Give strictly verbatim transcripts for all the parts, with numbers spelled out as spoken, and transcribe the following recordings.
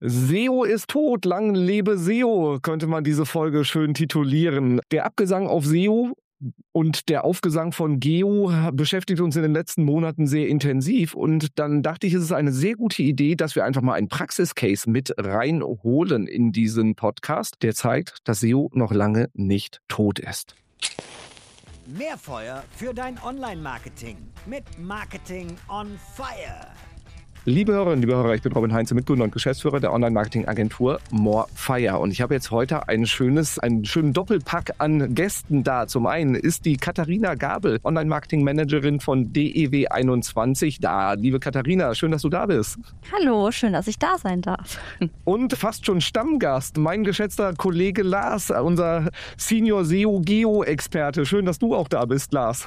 S E O ist tot, lang lebe S E O, könnte man diese Folge schön titulieren. Der Abgesang auf S E O und der Aufgesang von Geo beschäftigt uns in den letzten Monaten sehr intensiv. Und dann dachte ich, es ist eine sehr gute Idee, dass wir einfach mal einen Praxiscase mit reinholen in diesen Podcast, der zeigt, dass S E O noch lange nicht tot ist. Mehr Feuer für dein Online-Marketing mit Marketing on Fire. Liebe Hörerinnen, liebe Hörer, ich bin Robin Heinze, Mitgründer und Geschäftsführer der Online-Marketing-Agentur More Fire. Und ich habe jetzt heute ein schönes, einen schönen Doppelpack an Gästen da. Zum einen ist die Katharina Gabel, Online-Marketing-Managerin von D E W einundzwanzig da. Liebe Katharina, schön, dass du da bist. Hallo, schön, dass ich da sein darf. Und fast schon Stammgast, mein geschätzter Kollege Lars, unser Senior S E O-Geo-Experte. Schön, dass du auch da bist, Lars.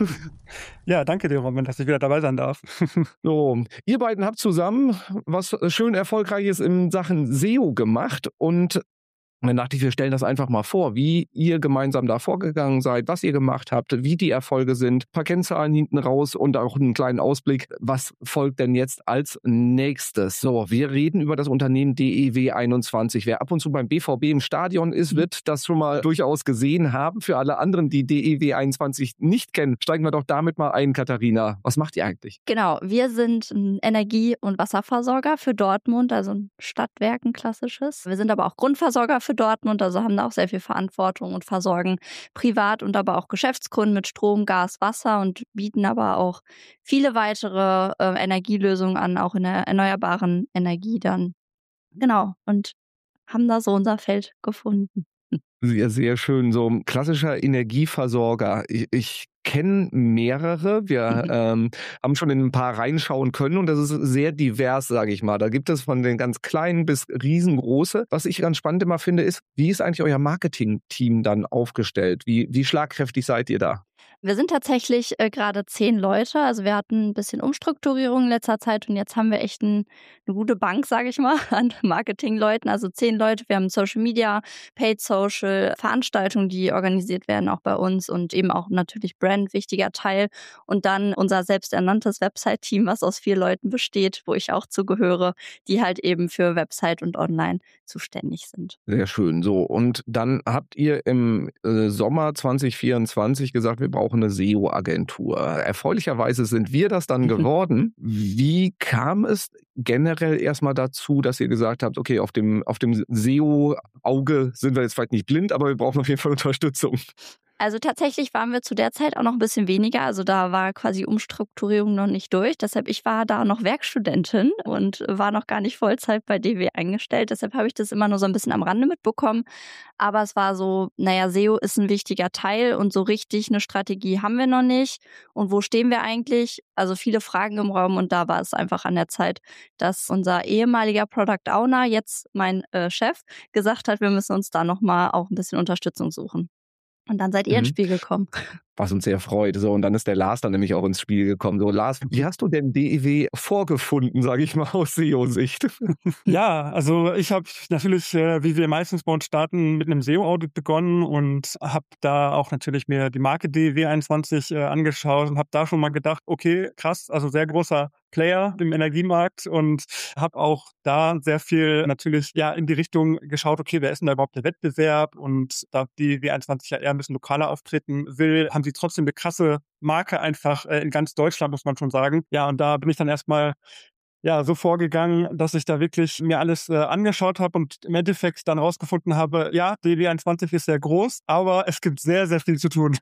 Ja, danke dir, Robin, dass ich wieder dabei sein darf. So, ihr beiden habt zusammen was schön Erfolgreiches in Sachen S E O gemacht und dann dachte ich, wir stellen das einfach mal vor, wie ihr gemeinsam da vorgegangen seid, was ihr gemacht habt, wie die Erfolge sind, ein paar Kennzahlen hinten raus und auch einen kleinen Ausblick, was folgt denn jetzt als nächstes. So, wir reden über das Unternehmen D E W einundzwanzig. Wer ab und zu beim B V B im Stadion ist, wird das schon mal durchaus gesehen haben. Für alle anderen, die D E W einundzwanzig nicht kennen, steigen wir doch damit mal ein, Katharina. Was macht ihr eigentlich? Genau, wir sind ein Energie- und Wasserversorger für Dortmund, also ein Stadtwerk, ein klassisches. Wir sind aber auch Grundversorger für Dortmund, also haben da auch sehr viel Verantwortung und versorgen privat und aber auch Geschäftskunden mit Strom, Gas, Wasser und bieten aber auch viele weitere äh, Energielösungen an, auch in der erneuerbaren Energie dann. Genau, und haben da so unser Feld gefunden. Sehr, sehr schön. So ein klassischer Energieversorger. Ich, ich kenne mehrere. Wir ähm, haben schon in ein paar reinschauen können und das ist sehr divers, sage ich mal. Da gibt es von den ganz kleinen bis riesengroße. Was ich ganz spannend immer finde, ist, wie ist eigentlich euer Marketing-Team dann aufgestellt? Wie, wie schlagkräftig seid ihr da? Wir sind tatsächlich äh, gerade zehn Leute. Also wir hatten ein bisschen Umstrukturierung in letzter Zeit und jetzt haben wir echt ein, eine gute Bank, sage ich mal, an Marketingleuten. Also zehn Leute. Wir haben Social Media, Paid Social, Veranstaltungen, die organisiert werden auch bei uns und eben auch natürlich Brand, wichtiger Teil. Und dann unser selbsternanntes Website-Team, was aus vier Leuten besteht, wo ich auch zugehöre, die halt eben für Website und Online zuständig sind. Sehr schön. So, und dann habt ihr im äh, Sommer zwanzig vierundzwanzig gesagt, wir brauchen eine S E O-Agentur. Erfreulicherweise sind wir das dann geworden. Wie kam es generell erstmal dazu, dass ihr gesagt habt, okay, auf dem, auf dem S E O-Auge sind wir jetzt vielleicht nicht blind, aber wir brauchen auf jeden Fall Unterstützung? Also tatsächlich waren wir zu der Zeit auch noch ein bisschen weniger. Also da war quasi Umstrukturierung noch nicht durch. Deshalb, ich war da noch Werkstudentin und war noch gar nicht Vollzeit bei D E W eingestellt. Deshalb habe ich das immer nur so ein bisschen am Rande mitbekommen. Aber es war so, naja, S E O ist ein wichtiger Teil und so richtig eine Strategie haben wir noch nicht. Und wo stehen wir eigentlich? Also viele Fragen im Raum und da war es einfach an der Zeit, dass unser ehemaliger Product Owner, jetzt mein äh, Chef, gesagt hat, wir müssen uns da nochmal auch ein bisschen Unterstützung suchen. Und dann seid ihr ins Mhm. Spiel gekommen. Was uns sehr freut. So, und dann ist der Lars dann nämlich auch ins Spiel gekommen. So, Lars, wie hast du denn D E W vorgefunden, sage ich mal, aus S E O-Sicht? Ja, also ich habe natürlich, äh, wie wir meistens bei uns starten, mit einem S E O-Audit begonnen und habe da auch natürlich mir die Marke D E W einundzwanzig äh, angeschaut und habe da schon mal gedacht, okay, krass, also sehr großer Player im Energiemarkt und habe auch da sehr viel natürlich ja in die Richtung geschaut, okay, wer ist denn da überhaupt der Wettbewerb? Und da die W einundzwanzig ja eher ein bisschen lokaler auftreten will, haben sie trotzdem eine krasse Marke einfach äh, in ganz Deutschland, muss man schon sagen. Ja, und da bin ich dann erstmal ja so vorgegangen, dass ich da wirklich mir alles äh, angeschaut habe und im Endeffekt dann rausgefunden habe, ja, die W einundzwanzig ist sehr groß, aber es gibt sehr, sehr viel zu tun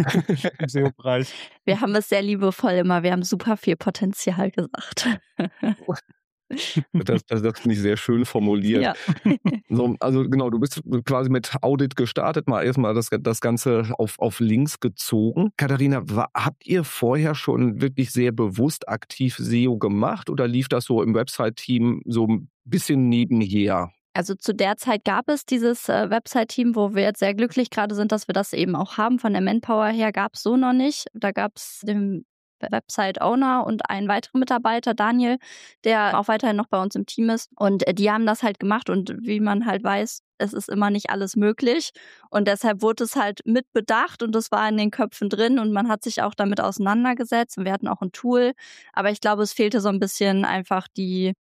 im S E O-Bereich. Wir haben es sehr liebevoll immer, wir haben super viel Potenzial gesagt. Das, das, das finde ich sehr schön formuliert. Ja. So, also genau, du bist quasi mit Audit gestartet, mal erstmal das, das Ganze auf, auf links gezogen. Katharina, war, habt ihr vorher schon wirklich sehr bewusst aktiv S E O gemacht oder lief das so im Website-Team so ein bisschen nebenher? Also zu der Zeit gab es dieses äh, Website-Team, wo wir jetzt sehr glücklich gerade sind, dass wir das eben auch haben. Von der Manpower her gab es so noch nicht. Da gab es den Website-Owner und einen weiteren Mitarbeiter, Daniel, der auch weiterhin noch bei uns im Team ist. Und äh, die haben das halt gemacht und wie man halt weiß, es ist immer nicht alles möglich. Und deshalb wurde es halt mit bedacht und das war in den Köpfen drin und man hat sich auch damit auseinandergesetzt und wir hatten auch ein Tool. Aber ich glaube, es fehlte so ein bisschen einfach die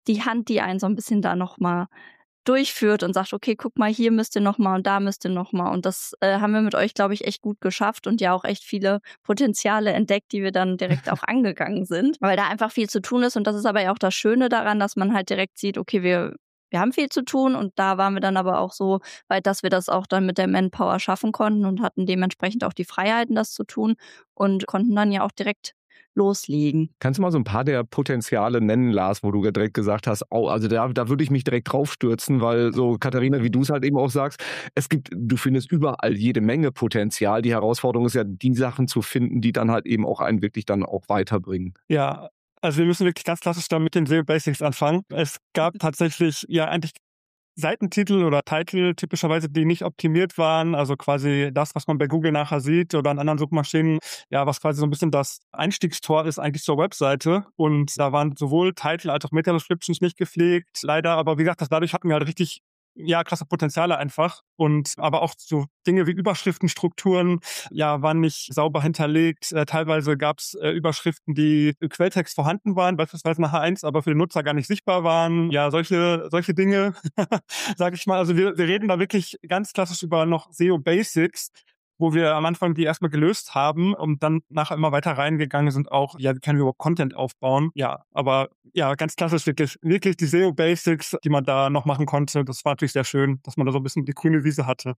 die Hand, die einen so ein bisschen da nochmal durchführt und sagt, okay, guck mal, hier müsst ihr nochmal und da müsst ihr nochmal. Und das äh, haben wir mit euch, glaube ich, echt gut geschafft und ja auch echt viele Potenziale entdeckt, die wir dann direkt auch angegangen sind, weil da einfach viel zu tun ist. Und das ist aber ja auch das Schöne daran, dass man halt direkt sieht, okay, wir Wir haben viel zu tun und da waren wir dann aber auch so weit, dass wir das auch dann mit der Manpower schaffen konnten und hatten dementsprechend auch die Freiheiten, das zu tun und konnten dann ja auch direkt loslegen. Kannst du mal so ein paar der Potenziale nennen, Lars, wo du direkt gesagt hast, oh, also da, da würde ich mich direkt draufstürzen, weil so, Katharina, wie du es halt eben auch sagst, es gibt, du findest überall jede Menge Potenzial. Die Herausforderung ist ja, die Sachen zu finden, die dann halt eben auch einen wirklich dann auch weiterbringen. Ja, also wir müssen wirklich ganz klassisch da mit den S E O Basics anfangen. Es gab tatsächlich ja eigentlich Seitentitel oder Titel typischerweise, die nicht optimiert waren, also quasi das, was man bei Google nachher sieht oder an anderen Suchmaschinen, ja, was quasi so ein bisschen das Einstiegstor ist eigentlich zur Webseite. Und da waren sowohl Titel als auch Meta-Descriptions nicht gepflegt, leider. Aber wie gesagt, das, dadurch hatten wir halt richtig ja, klasse Potenziale einfach. Und aber auch so Dinge wie Überschriftenstrukturen, ja, waren nicht sauber hinterlegt. Äh, teilweise gab es äh, Überschriften, die im Quelltext vorhanden waren, beispielsweise nach H eins, aber für den Nutzer gar nicht sichtbar waren. Ja, solche solche Dinge, sage ich mal. Also wir, wir reden da wirklich ganz klassisch über noch S E O Basics, wo wir am Anfang die erstmal gelöst haben und dann nachher immer weiter reingegangen sind, auch, ja, wie können wir überhaupt Content aufbauen? Ja, aber ja, ganz klassisch wirklich, wirklich die S E O Basics, die man da noch machen konnte. Das war natürlich sehr schön, dass man da so ein bisschen die grüne Wiese hatte.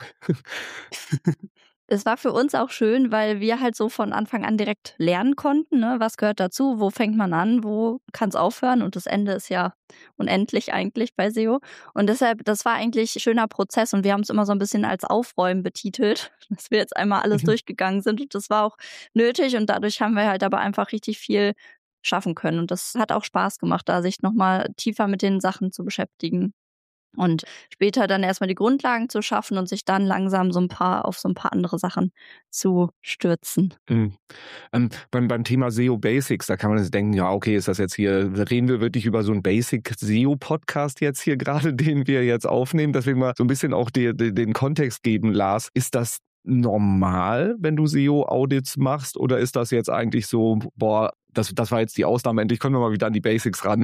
Es war für uns auch schön, weil wir halt so von Anfang an direkt lernen konnten, ne? Was gehört dazu, wo fängt man an, wo kann es aufhören und das Ende ist ja unendlich eigentlich bei S E O. Und deshalb, das war eigentlich ein schöner Prozess und wir haben es immer so ein bisschen als Aufräumen betitelt, dass wir jetzt einmal alles durchgegangen sind und das war auch nötig und dadurch haben wir halt aber einfach richtig viel schaffen können und das hat auch Spaß gemacht, da sich nochmal tiefer mit den Sachen zu beschäftigen. Und später dann erstmal die Grundlagen zu schaffen und sich dann langsam so ein paar auf so ein paar andere Sachen zu stürzen. Mhm. Ähm, beim, beim Thema S E O Basics, da kann man jetzt denken, ja, okay, ist das jetzt hier, reden wir wirklich über so einen Basic-S E O-Podcast jetzt hier gerade, den wir jetzt aufnehmen, deswegen mal so ein bisschen auch die, die, den Kontext geben, Lars. Ist das normal, wenn du S E O-Audits machst oder ist das jetzt eigentlich so, boah, das, das war jetzt die Ausnahme, endlich können wir mal wieder an die Basics ran?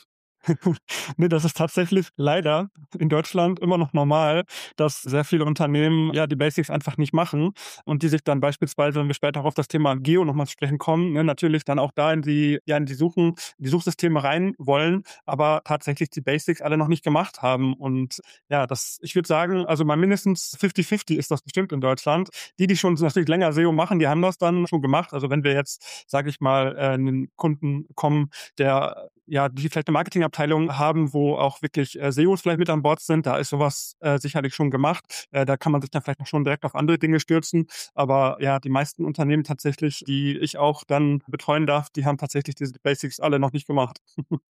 Nee, das ist tatsächlich leider in Deutschland immer noch normal, dass sehr viele Unternehmen ja die Basics einfach nicht machen und die sich dann beispielsweise, wenn wir später auch auf das Thema Geo nochmal zu sprechen kommen, ne, natürlich dann auch da in die, ja, in die Suchen, in die Suchsysteme rein wollen, aber tatsächlich die Basics alle noch nicht gemacht haben. Und ja, das, ich würde sagen, also mal mindestens fünfzig fünfzig ist das bestimmt in Deutschland. Die, die schon natürlich länger S E O machen, die haben das dann schon gemacht. Also wenn wir jetzt, sage ich mal, äh, einen Kunden kommen, der ja, die vielleicht eine Marketingabteilung haben, wo auch wirklich äh, S E Os vielleicht mit an Bord sind, da ist sowas äh, sicherlich schon gemacht. Äh, da kann man sich dann vielleicht noch schon direkt auf andere Dinge stürzen. Aber ja, die meisten Unternehmen tatsächlich, die ich auch dann betreuen darf, die haben tatsächlich diese Basics alle noch nicht gemacht.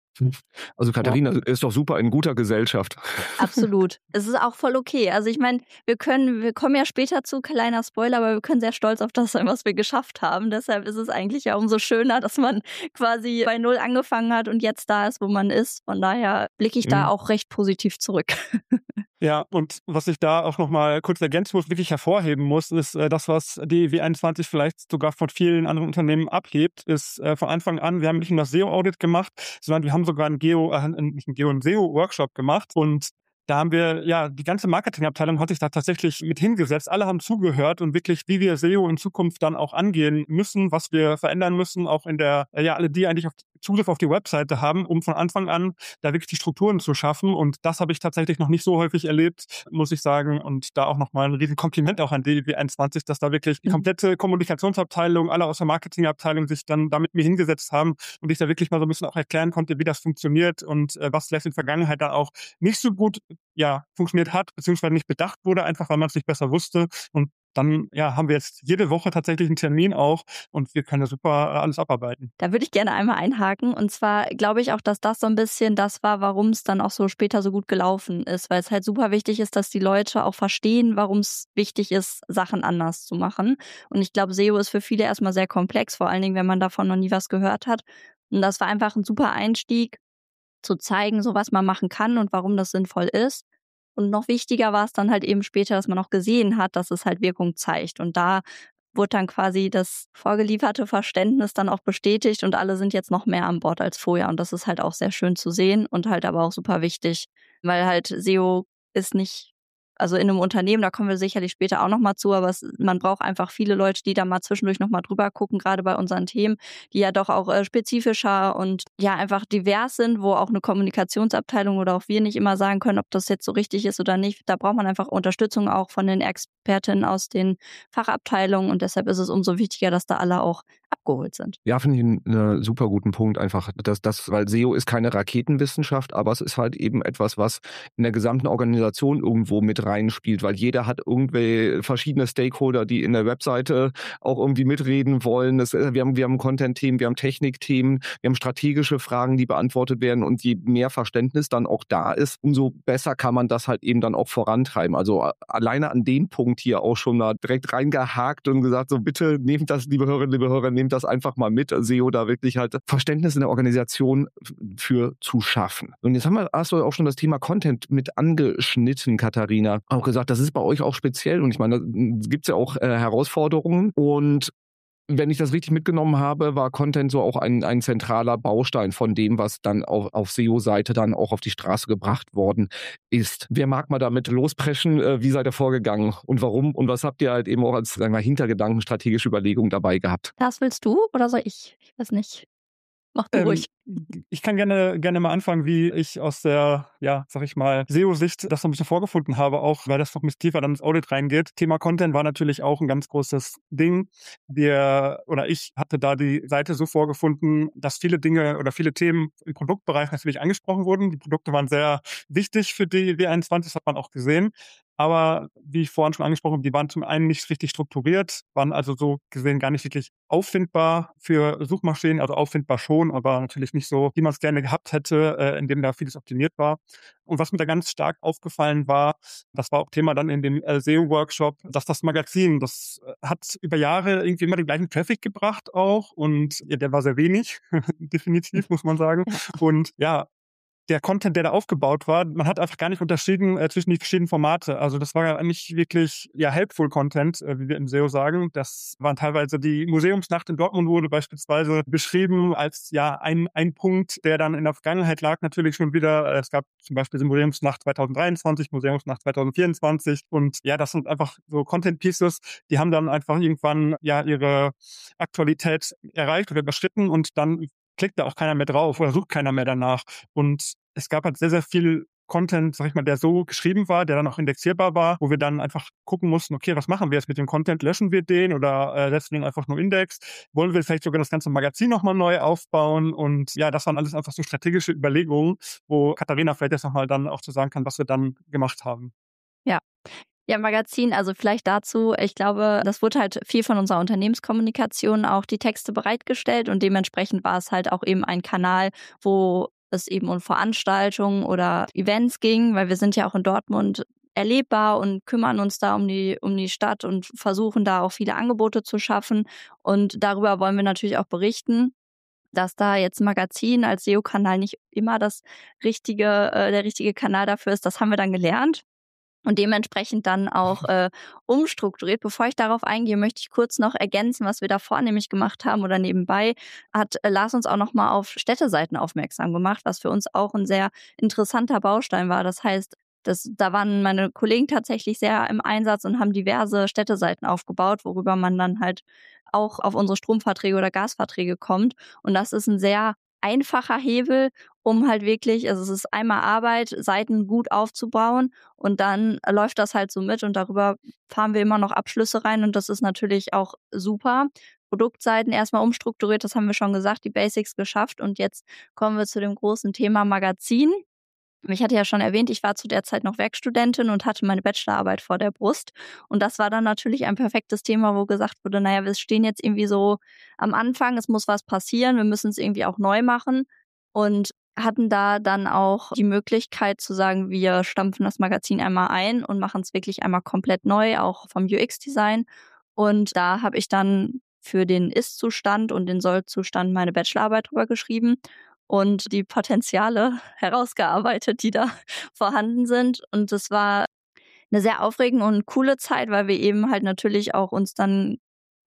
Also Katharina ja. ist doch super in guter Gesellschaft. Absolut. Es ist auch voll okay. Also ich meine, wir können, wir kommen ja später zu, kleiner Spoiler, aber wir können sehr stolz auf das sein, was wir geschafft haben. Deshalb ist es eigentlich ja umso schöner, dass man quasi bei Null angefangen hat und jetzt da ist, wo man ist. Von daher blicke ich mhm. da auch recht positiv zurück. Ja, und was ich da auch nochmal kurz ergänzen muss, wirklich hervorheben muss, ist äh, das, was die E W einundzwanzig vielleicht sogar von vielen anderen Unternehmen abhebt, ist äh, von Anfang an, wir haben nicht nur das S E O-Audit gemacht, sondern wir haben sogar einen Geo, äh, nicht einen Geo, einen S E O-Workshop gemacht und da haben wir, ja, die ganze Marketingabteilung hat sich da tatsächlich mit hingesetzt. Alle haben zugehört und wirklich, wie wir S E O in Zukunft dann auch angehen müssen, was wir verändern müssen, auch in der, ja, alle, die eigentlich auf Zugriff auf die Webseite haben, um von Anfang an da wirklich die Strukturen zu schaffen. Und das habe ich tatsächlich noch nicht so häufig erlebt, muss ich sagen. Und da auch nochmal ein riesen Kompliment auch an die E W einundzwanzig, dass da wirklich die komplette Kommunikationsabteilung, alle aus der Marketingabteilung sich dann da mit mir hingesetzt haben und ich da wirklich mal so ein bisschen auch erklären konnte, wie das funktioniert und äh, was vielleicht in der Vergangenheit dann auch nicht so gut ja, funktioniert hat, beziehungsweise nicht bedacht wurde, einfach weil man es nicht besser wusste. Und dann ja, haben wir jetzt jede Woche tatsächlich einen Termin auch und wir können da super alles abarbeiten. Da würde ich gerne einmal einhaken. Und zwar glaube ich auch, dass das so ein bisschen das war, warum es dann auch so später so gut gelaufen ist. Weil es halt super wichtig ist, dass die Leute auch verstehen, warum es wichtig ist, Sachen anders zu machen. Und ich glaube, S E O ist für viele erstmal sehr komplex, vor allen Dingen, wenn man davon noch nie was gehört hat. Und das war einfach ein super Einstieg, zu zeigen, so was man machen kann und warum das sinnvoll ist. Und noch wichtiger war es dann halt eben später, dass man auch gesehen hat, dass es halt Wirkung zeigt. Und da wurde dann quasi das vorgelieferte Verständnis dann auch bestätigt und alle sind jetzt noch mehr an Bord als vorher. Und das ist halt auch sehr schön zu sehen und halt aber auch super wichtig, weil halt S E O ist nicht, also in einem Unternehmen, da kommen wir sicherlich später auch nochmal zu, aber es, man braucht einfach viele Leute, die da mal zwischendurch nochmal drüber gucken, gerade bei unseren Themen, die ja doch auch äh, spezifischer und ja einfach divers sind, wo auch eine Kommunikationsabteilung oder auch wir nicht immer sagen können, ob das jetzt so richtig ist oder nicht. Da braucht man einfach Unterstützung auch von den Expertinnen aus den Fachabteilungen und deshalb ist es umso wichtiger, dass da alle auch abgeholt sind. Ja, finde ich einen äh, super guten Punkt einfach, dass das, weil S E O ist keine Raketenwissenschaft, aber es ist halt eben etwas, was in der gesamten Organisation irgendwo mit reinspielt, weil jeder hat irgendwie verschiedene Stakeholder, die in der Webseite auch irgendwie mitreden wollen. Das, wir haben, wir haben Content-Themen, wir haben Technik-Themen, wir haben strategische Fragen, die beantwortet werden und je mehr Verständnis dann auch da ist, umso besser kann man das halt eben dann auch vorantreiben. Also alleine an dem Punkt hier auch schon mal direkt reingehakt und gesagt, so bitte nehmt das, liebe Hörerinnen, liebe Hörer, nehmt das einfach mal mit, S E O da wirklich halt Verständnis in der Organisation für zu schaffen. Und jetzt haben wir, hast du auch schon das Thema Content mit angeschnitten, Katharina. Auch gesagt, das ist bei euch auch speziell und ich meine, da gibt es ja auch äh, Herausforderungen und wenn ich das richtig mitgenommen habe, war Content so auch ein, ein zentraler Baustein von dem, was dann auf, auf S E O-Seite dann auch auf die Straße gebracht worden ist. Wer mag mal damit lospreschen? Äh, wie seid ihr vorgegangen und warum? Und was habt ihr halt eben auch als, sagen wir, Hintergedanken, strategische Überlegungen dabei gehabt? Das willst du oder soll ich? Ich weiß nicht. Mach du Ähm, ruhig. ich kann gerne gerne mal anfangen, wie ich aus der, ja, sag ich mal, S E O-Sicht das so ein bisschen vorgefunden habe, auch weil das noch ein bisschen tiefer dann ins Audit reingeht. Thema Content war natürlich auch ein ganz großes Ding. Wir oder ich hatte da die Seite so vorgefunden, dass viele Dinge oder viele Themen im Produktbereich natürlich angesprochen wurden. Die Produkte waren sehr wichtig für die W einundzwanzig, das hat man auch gesehen. Aber wie ich vorhin schon angesprochen habe, die waren zum einen nicht richtig strukturiert, waren also so gesehen gar nicht wirklich auffindbar für Suchmaschinen, also auffindbar schon, aber natürlich nicht so, wie man es gerne gehabt hätte, äh, in dem da vieles optimiert war. Und was mir da ganz stark aufgefallen war, das war auch Thema dann in dem S E O-Workshop, dass das Magazin, das hat über Jahre irgendwie immer den gleichen Traffic gebracht auch und ja, der war sehr wenig, definitiv, muss man sagen. Und ja, der Content, der da aufgebaut war, man hat einfach gar nicht unterschieden äh, zwischen die verschiedenen Formate. Also das war ja nicht wirklich ja helpful Content, äh, wie wir im S E O sagen. Das waren teilweise die Museumsnacht in Dortmund wurde beispielsweise beschrieben als ja ein ein Punkt, der dann in der Vergangenheit lag natürlich schon wieder. Äh, es gab zum Beispiel die Museumsnacht zwanzig dreiundzwanzig, Museumsnacht zwanzig vierundzwanzig und ja, das sind einfach so Content Pieces, die haben dann einfach irgendwann ja ihre Aktualität erreicht oder überschritten und dann klickt da auch keiner mehr drauf oder sucht keiner mehr danach. Und es gab halt sehr, sehr viel Content, sag ich mal, der so geschrieben war, der dann auch indexierbar war, wo wir dann einfach gucken mussten, okay, was machen wir jetzt mit dem Content? Löschen wir den oder äh, setzen wir ihn einfach nur Index? Wollen wir vielleicht sogar das ganze Magazin nochmal neu aufbauen? Und ja, das waren alles einfach so strategische Überlegungen, wo Katharina vielleicht jetzt nochmal dann auch zu sagen kann, was wir dann gemacht haben. Ja. Ja, Magazin, also vielleicht dazu, ich glaube, das wurde halt viel von unserer Unternehmenskommunikation auch die Texte bereitgestellt und dementsprechend war es halt auch eben ein Kanal, wo es eben um Veranstaltungen oder Events ging, weil wir sind ja auch in Dortmund erlebbar und kümmern uns da um die, um die Stadt und versuchen da auch viele Angebote zu schaffen und darüber wollen wir natürlich auch berichten. Dass da jetzt ein Magazin als S E O-Kanal nicht immer das richtige, äh, der richtige Kanal dafür ist, das haben wir dann gelernt. Und dementsprechend dann auch äh, umstrukturiert. Bevor ich darauf eingehe, möchte ich kurz noch ergänzen, was wir davor nämlich gemacht haben oder nebenbei hat äh, Lars uns auch nochmal auf Städteseiten aufmerksam gemacht, was für uns auch ein sehr interessanter Baustein war. Das heißt, das, da waren meine Kollegen tatsächlich sehr im Einsatz und haben diverse Städteseiten aufgebaut, worüber man dann halt auch auf unsere Stromverträge oder Gasverträge kommt. Und das ist ein sehr einfacher Hebel, um halt wirklich, also es ist einmal Arbeit, Seiten gut aufzubauen und dann läuft das halt so mit und darüber fahren wir immer noch Abschlüsse rein und das ist natürlich auch super. Produktseiten erstmal umstrukturiert, das haben wir schon gesagt, die Basics geschafft und jetzt kommen wir zu dem großen Thema Magazin. Ich hatte ja schon erwähnt, ich war zu der Zeit noch Werkstudentin und hatte meine Bachelorarbeit vor der Brust. Und das war dann natürlich ein perfektes Thema, wo gesagt wurde, naja, wir stehen jetzt irgendwie so am Anfang, es muss was passieren, wir müssen es irgendwie auch neu machen. Und hatten da dann auch die Möglichkeit zu sagen, wir stampfen das Magazin einmal ein und machen es wirklich einmal komplett neu, auch vom U X-Design. Und da habe ich dann für den Ist-Zustand und den Soll-Zustand meine Bachelorarbeit drüber geschrieben und die Potenziale herausgearbeitet, die da vorhanden sind. Und es war eine sehr aufregende und coole Zeit, weil wir eben halt natürlich auch uns dann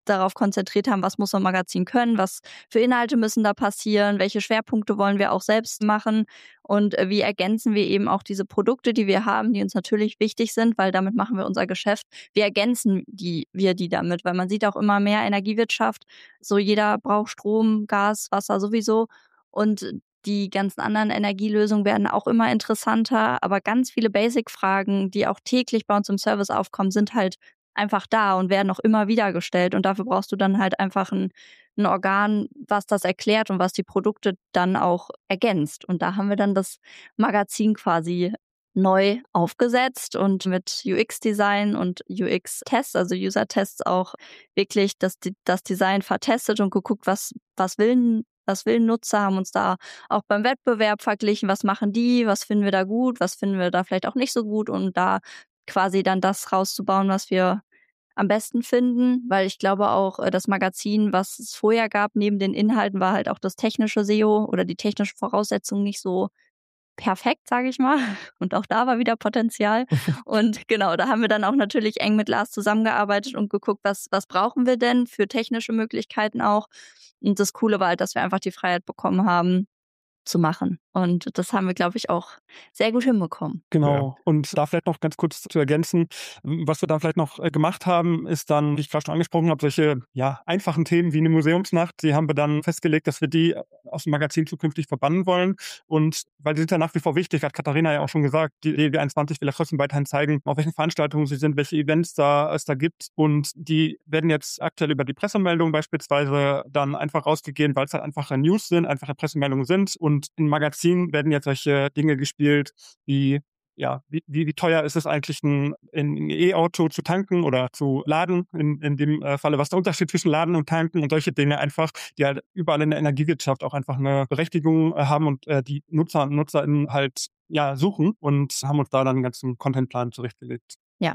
darauf konzentriert haben, was muss so ein Magazin können, was für Inhalte müssen da passieren, welche Schwerpunkte wollen wir auch selbst machen und wie ergänzen wir eben auch diese Produkte, die wir haben, die uns natürlich wichtig sind, weil damit machen wir unser Geschäft. Wie ergänzen die, wir die damit? Weil man sieht auch immer mehr Energiewirtschaft, so jeder braucht Strom, Gas, Wasser sowieso und die ganzen anderen Energielösungen werden auch immer interessanter, aber ganz viele Basic-Fragen, die auch täglich bei uns im Service aufkommen, sind halt einfach da und werden auch immer wieder gestellt. Und dafür brauchst du dann halt einfach ein, ein Organ, was das erklärt und was die Produkte dann auch ergänzt. Und da haben wir dann das Magazin quasi neu aufgesetzt und mit U X-Design und U X-Tests, also User-Tests auch wirklich das, das Design vertestet und geguckt, was, was will Was will ein Nutzer, haben uns da auch beim Wettbewerb verglichen, was machen die, was finden wir da gut, was finden wir da vielleicht auch nicht so gut und da quasi dann das rauszubauen, was wir am besten finden, weil ich glaube auch, das Magazin, was es vorher gab, neben den Inhalten, war halt auch das technische S E O oder die technische Voraussetzung nicht so perfekt, sage ich mal. Und auch da war wieder Potenzial. Und genau, da haben wir dann auch natürlich eng mit Lars zusammengearbeitet und geguckt, was, was brauchen wir denn für technische Möglichkeiten auch. Und das Coole war halt, dass wir einfach die Freiheit bekommen haben, zu machen. Und das haben wir, glaube ich, auch sehr gut hinbekommen. Genau. Ja. Und da vielleicht noch ganz kurz zu ergänzen, was wir da vielleicht noch gemacht haben, ist dann, wie ich gerade schon angesprochen habe, solche ja, einfachen Themen wie eine Museumsnacht, die haben wir dann festgelegt, dass wir die aus dem Magazin zukünftig verbannen wollen. Und weil die sind ja nach wie vor wichtig, hat Katharina ja auch schon gesagt, die D W einundzwanzig will ja trotzdem weiterhin zeigen, auf welchen Veranstaltungen sie sind, welche Events da es da gibt. Und die werden jetzt aktuell über die Pressemeldung beispielsweise dann einfach rausgegeben, weil es halt einfache News sind, einfache Pressemeldungen sind. Und im Magazin werden jetzt solche Dinge gespielt, wie ja, wie, wie, wie teuer ist es eigentlich, ein, ein E-Auto zu tanken oder zu laden, in, in dem äh, Falle, was der Unterschied zwischen Laden und Tanken und solche Dinge einfach, die halt überall in der Energiewirtschaft auch einfach eine Berechtigung äh, haben und äh, die Nutzer und NutzerInnen halt ja suchen und haben uns da dann einen ganzen Contentplan zurechtgelegt. Ja.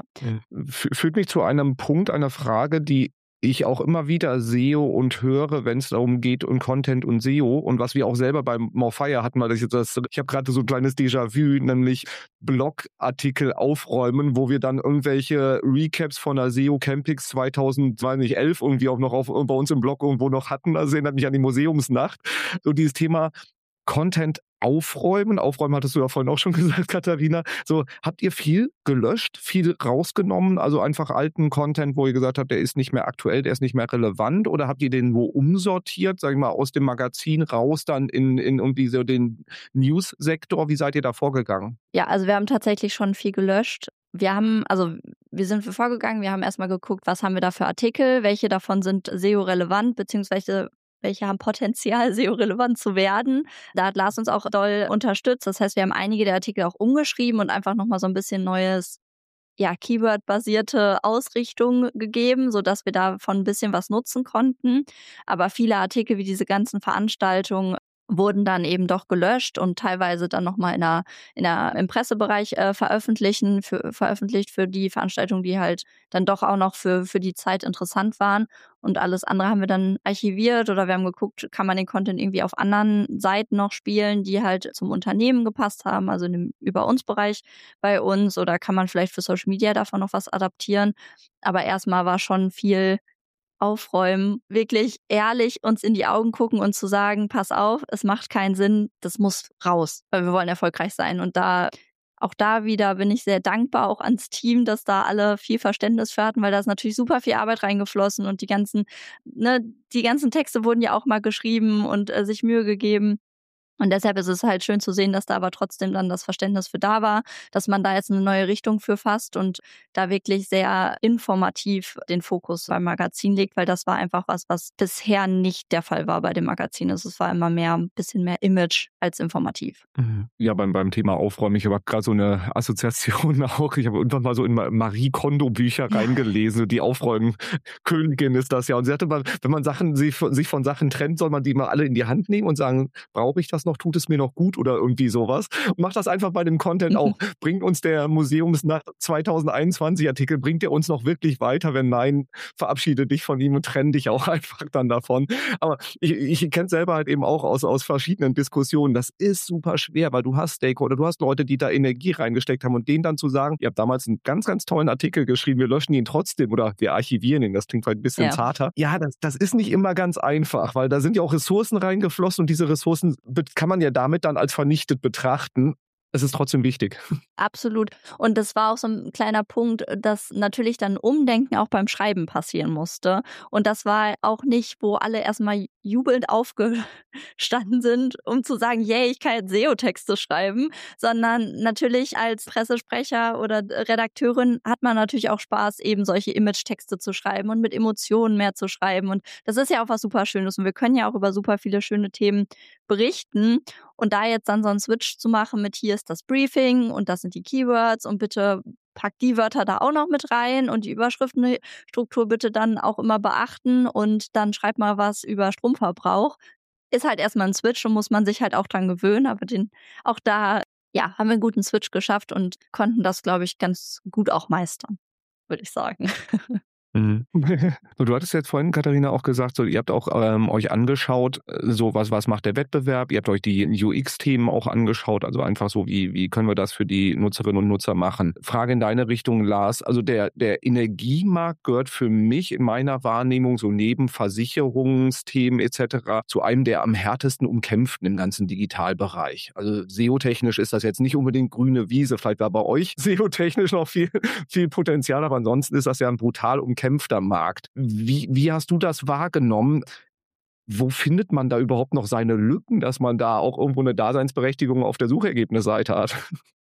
Führt mich zu einem Punkt, einer Frage, die ich auch immer wieder sehe und höre, wenn es darum geht um Content und S E O und was wir auch selber beim Morfire hatten, weil ich das, ich habe gerade so ein kleines Déjà-vu, nämlich Blogartikel aufräumen, wo wir dann irgendwelche Recaps von der S E O Campix zweitausendelf irgendwie auch noch auf, bei uns im Blog irgendwo noch hatten. Das erinnert mich an die Museumsnacht. So dieses Thema Content aufräumen. Aufräumen hattest du ja vorhin auch schon gesagt, Katharina. So, habt ihr viel gelöscht, viel rausgenommen? Also einfach alten Content, wo ihr gesagt habt, der ist nicht mehr aktuell, der ist nicht mehr relevant? Oder habt ihr den wo umsortiert, sag ich mal, aus dem Magazin raus, dann in, in irgendwie so den News-Sektor? Wie seid ihr da vorgegangen? Ja, also wir haben tatsächlich schon viel gelöscht. Wir haben, also wir sind vorgegangen, wir haben erstmal geguckt, was haben wir da für Artikel, welche davon sind S E O-relevant, beziehungsweise welche haben Potenzial, S E O-relevant zu werden. Da hat Lars uns auch doll unterstützt. Das heißt, wir haben einige der Artikel auch umgeschrieben und einfach nochmal so ein bisschen neues, ja, Keyword-basierte Ausrichtung gegeben, sodass wir davon ein bisschen was nutzen konnten. Aber viele Artikel wie diese ganzen Veranstaltungen wurden dann eben doch gelöscht und teilweise dann nochmal in der, in der, im Pressebereich äh, veröffentlichen, für, veröffentlicht für die Veranstaltungen, die halt dann doch auch noch für, für die Zeit interessant waren. Und alles andere haben wir dann archiviert oder wir haben geguckt, kann man den Content irgendwie auf anderen Seiten noch spielen, die halt zum Unternehmen gepasst haben, also in dem Über-uns-Bereich bei uns, oder kann man vielleicht für Social Media davon noch was adaptieren. Aber erstmal war schon viel aufräumen, wirklich ehrlich uns in die Augen gucken und zu sagen, pass auf, es macht keinen Sinn, das muss raus, weil wir wollen erfolgreich sein. Und da, auch da wieder bin ich sehr dankbar auch ans Team, dass da alle viel Verständnis für hatten, weil da ist natürlich super viel Arbeit reingeflossen und die ganzen, ne, die ganzen Texte wurden ja auch mal geschrieben und äh, sich Mühe gegeben. Und deshalb ist es halt schön zu sehen, dass da aber trotzdem dann das Verständnis für da war, dass man da jetzt eine neue Richtung für fasst und da wirklich sehr informativ den Fokus beim Magazin legt, weil das war einfach was, was bisher nicht der Fall war bei dem Magazin. Es war immer mehr ein bisschen mehr Image als informativ. Ja, beim, beim Thema Aufräumen, ich habe gerade so eine Assoziation auch. Ich habe irgendwann mal so in Marie Kondo Bücher reingelesen. Die Aufräumen-Königin ist das ja. Und sie hatte mal, wenn man Sachen sich, sich von Sachen trennt, soll man die mal alle in die Hand nehmen und sagen, brauche ich das das noch, tut es mir noch gut oder irgendwie sowas. Und macht das einfach bei dem Content auch. Bringt uns der Museumsnacht zwanzig einundzwanzig Artikel, bringt der uns noch wirklich weiter? Wenn nein, verabschiede dich von ihm und trenn dich auch einfach dann davon. Aber ich, ich kenne es selber halt eben auch aus, aus verschiedenen Diskussionen. Das ist super schwer, weil du hast Stakeholder, du hast Leute, die da Energie reingesteckt haben und denen dann zu sagen, ihr habt damals einen ganz, ganz tollen Artikel geschrieben, wir löschen ihn trotzdem oder wir archivieren ihn, das klingt vielleicht ein bisschen Ja. zarter. Ja, das, das ist nicht immer ganz einfach, weil da sind ja auch Ressourcen reingeflossen und diese Ressourcen kann man ja damit dann als vernichtet betrachten. Es ist trotzdem wichtig. Absolut. Und das war auch so ein kleiner Punkt, dass natürlich dann Umdenken auch beim Schreiben passieren musste. Und das war auch nicht, wo alle erstmal jubelnd aufgestanden sind, um zu sagen, yay, ich kann jetzt S E O-Texte schreiben, sondern natürlich als Pressesprecher oder Redakteurin hat man natürlich auch Spaß, eben solche Image-Texte zu schreiben und mit Emotionen mehr zu schreiben. Und das ist ja auch was super Schönes. Und wir können ja auch über super viele schöne Themen berichten. Und da jetzt dann so einen Switch zu machen mit hier ist das Briefing und das sind die Keywords und bitte pack die Wörter da auch noch mit rein und die Überschriftenstruktur bitte dann auch immer beachten und dann schreib mal was über Stromverbrauch. Ist halt erstmal ein Switch und muss man sich halt auch dran gewöhnen, aber den auch da ja, haben wir einen guten Switch geschafft und konnten das, glaube ich, ganz gut auch meistern, würde ich sagen. Mhm. Du hattest jetzt vorhin, Katharina, auch gesagt, so, ihr habt auch ähm, euch angeschaut, so was, was macht der Wettbewerb? Ihr habt euch die U X-Themen auch angeschaut, also einfach so, wie, wie können wir das für die Nutzerinnen und Nutzer machen? Frage in deine Richtung, Lars. Also der, der Energiemarkt gehört für mich in meiner Wahrnehmung so neben Versicherungsthemen et cetera zu einem der am härtesten umkämpften im ganzen Digitalbereich. Also S E O-technisch ist das jetzt nicht unbedingt grüne Wiese, vielleicht war bei euch S E O-technisch noch viel, viel Potenzial, aber ansonsten ist das ja ein brutal umkämpfter Markt. Wie, wie hast du das wahrgenommen? Wo findet man da überhaupt noch seine Lücken, dass man da auch irgendwo eine Daseinsberechtigung auf der Suchergebnisseite hat?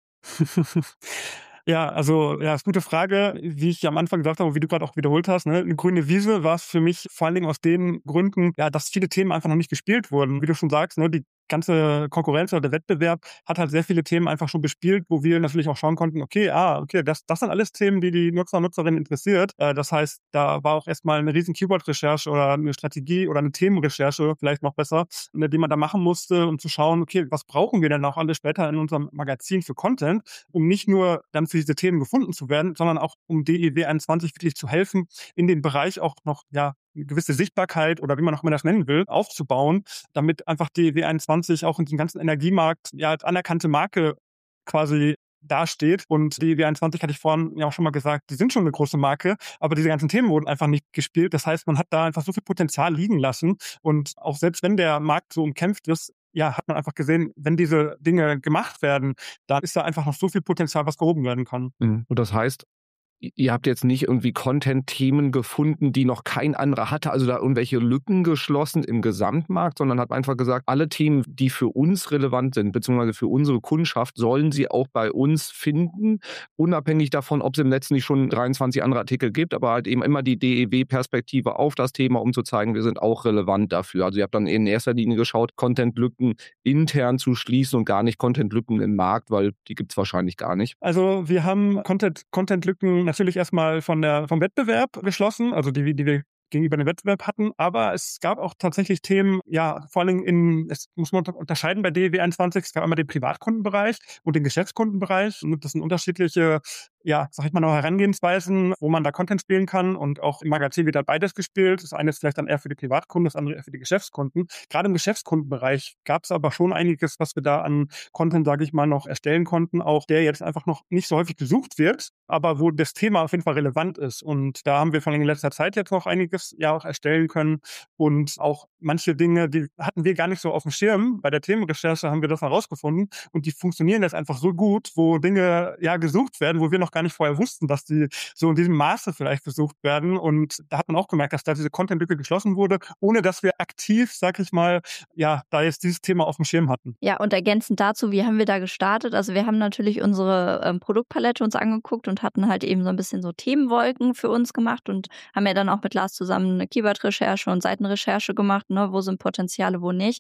Ja, also ja, ist eine gute Frage. Wie ich am Anfang gesagt habe und wie du gerade auch wiederholt hast, ne, eine grüne Wiese war es für mich vor allen Dingen aus den Gründen, ja, dass viele Themen einfach noch nicht gespielt wurden. Wie du schon sagst, ne, die ganze Konkurrenz oder der Wettbewerb hat halt sehr viele Themen einfach schon bespielt, wo wir natürlich auch schauen konnten, okay, ah, okay, das, das sind alles Themen, die die Nutzer und Nutzerinnen interessiert. Äh, das heißt, da war auch erstmal eine riesen Keyword-Recherche oder eine Strategie oder eine Themenrecherche, vielleicht noch besser, ne, die man da machen musste, um zu schauen, okay, was brauchen wir denn auch alles später in unserem Magazin für Content, um nicht nur dann für diese Themen gefunden zu werden, sondern auch um D E W einundzwanzig wirklich zu helfen, in den Bereich auch noch, ja, eine gewisse Sichtbarkeit oder wie man auch immer das nennen will, aufzubauen, damit einfach D E W einundzwanzig auch in diesem ganzen Energiemarkt ja als anerkannte Marke quasi dasteht. Und D E W einundzwanzig hatte ich vorhin ja auch schon mal gesagt, die sind schon eine große Marke, aber diese ganzen Themen wurden einfach nicht gespielt. Das heißt, man hat da einfach so viel Potenzial liegen lassen. Und auch selbst wenn der Markt so umkämpft ist, ja, hat man einfach gesehen, wenn diese Dinge gemacht werden, dann ist da einfach noch so viel Potenzial, was gehoben werden kann. Und das heißt, ihr habt jetzt nicht irgendwie Content-Themen gefunden, die noch kein anderer hatte, also da irgendwelche Lücken geschlossen im Gesamtmarkt, sondern habt einfach gesagt, alle Themen, die für uns relevant sind, beziehungsweise für unsere Kundschaft, sollen sie auch bei uns finden, unabhängig davon, ob es im Netz nicht schon dreiundzwanzig andere Artikel gibt, aber halt eben immer die D E W-Perspektive auf das Thema, um zu zeigen, wir sind auch relevant dafür. Also ihr habt dann in erster Linie geschaut, Content-Lücken intern zu schließen und gar nicht Content-Lücken im Markt, weil die gibt es wahrscheinlich gar nicht. Also wir haben Content, Content-Lücken natürlich erstmal von der, vom Wettbewerb geschlossen, also die, die wir gegenüber dem Wettbewerb hatten, aber es gab auch tatsächlich Themen, ja, vor allem in, es muss man unterscheiden bei D E W einundzwanzig, es gab einmal den Privatkundenbereich und den Geschäftskundenbereich und das sind unterschiedliche, ja, sag ich mal, noch Herangehensweisen, wo man da Content spielen kann und auch im Magazin wird da beides gespielt. Das eine ist vielleicht dann eher für die Privatkunden, das andere eher für die Geschäftskunden. Gerade im Geschäftskundenbereich gab es aber schon einiges, was wir da an Content, sage ich mal, noch erstellen konnten, auch der jetzt einfach noch nicht so häufig gesucht wird, aber wo das Thema auf jeden Fall relevant ist. Und da haben wir vor allem in letzter Zeit jetzt noch einiges ja auch erstellen können und auch manche Dinge, die hatten wir gar nicht so auf dem Schirm. Bei der Themenrecherche haben wir das herausgefunden und die funktionieren jetzt einfach so gut, wo Dinge ja gesucht werden, wo wir noch gar nicht vorher wussten, dass die so in diesem Maße vielleicht gesucht werden. Und da hat man auch gemerkt, dass da diese Content-Lücke geschlossen wurde, ohne dass wir aktiv, sag ich mal, ja, da jetzt dieses Thema auf dem Schirm hatten. Ja, und ergänzend dazu, wie haben wir da gestartet? Also wir haben natürlich unsere ähm, Produktpalette uns angeguckt und hatten halt eben so ein bisschen so Themenwolken für uns gemacht und haben ja dann auch mit Lars zusammen eine Keyword-Recherche und Seitenrecherche gemacht, ne, wo sind Potenziale, wo nicht.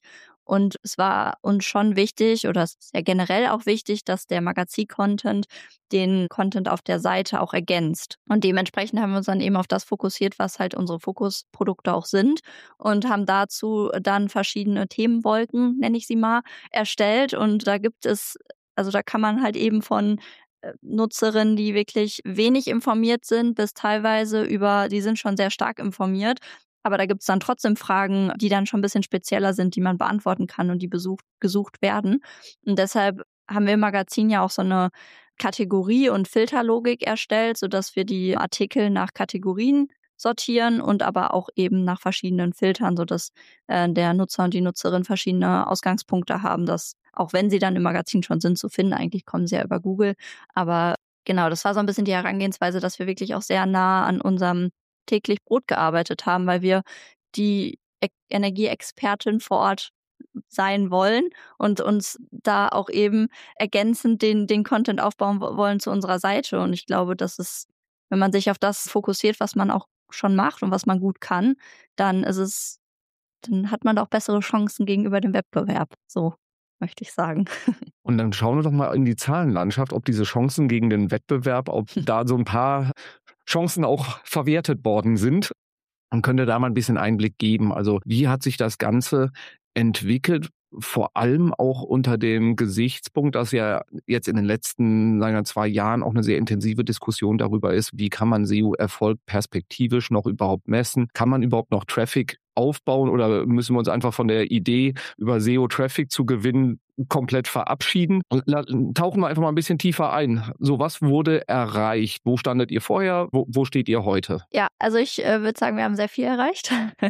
Und es war uns schon wichtig, oder es ist ja generell auch wichtig, dass der Magazin-Content den Content auf der Seite auch ergänzt. Und dementsprechend haben wir uns dann eben auf das fokussiert, was halt unsere Fokusprodukte auch sind, und haben dazu dann verschiedene Themenwolken, nenne ich sie mal, erstellt. Und da gibt es, also da kann man halt eben von äh, Nutzerinnen, die wirklich wenig informiert sind, bis teilweise über, die sind schon sehr stark informiert. Aber da gibt es dann trotzdem Fragen, die dann schon ein bisschen spezieller sind, die man beantworten kann und die besucht, gesucht werden. Und deshalb haben wir im Magazin ja auch so eine Kategorie- und Filterlogik erstellt, sodass wir die Artikel nach Kategorien sortieren und aber auch eben nach verschiedenen Filtern, sodass äh, der Nutzer und die Nutzerin verschiedene Ausgangspunkte haben, dass, auch wenn sie dann im Magazin schon sind, zu finden, eigentlich kommen sie ja über Google. Aber genau, das war so ein bisschen die Herangehensweise, dass wir wirklich auch sehr nah an unserem täglich Brot gearbeitet haben, weil wir die E- Energieexpertin vor Ort sein wollen und uns da auch eben ergänzend den, den Content aufbauen wo- wollen zu unserer Seite. Und ich glaube, dass es, wenn man sich auf das fokussiert, was man auch schon macht und was man gut kann, dann ist es, dann hat man auch bessere Chancen gegenüber dem Wettbewerb. So möchte ich sagen. Und dann schauen wir doch mal in die Zahlenlandschaft, ob diese Chancen gegen den Wettbewerb, ob da so ein paar Chancen auch verwertet worden sind. Man könnte da mal ein bisschen Einblick geben. Also wie hat sich das Ganze entwickelt? Vor allem auch unter dem Gesichtspunkt, dass ja jetzt in den letzten sagen wir, zwei Jahren auch eine sehr intensive Diskussion darüber ist, wie kann man S E O-Erfolg perspektivisch noch überhaupt messen? Kann man überhaupt noch Traffic aufbauen oder müssen wir uns einfach von der Idee, über S E O-Traffic zu gewinnen, komplett verabschieden? Und la- tauchen wir einfach mal ein bisschen tiefer ein. So, was wurde erreicht? Wo standet ihr vorher? Wo, wo steht ihr heute? Ja, also ich äh, würde sagen, wir haben sehr viel erreicht.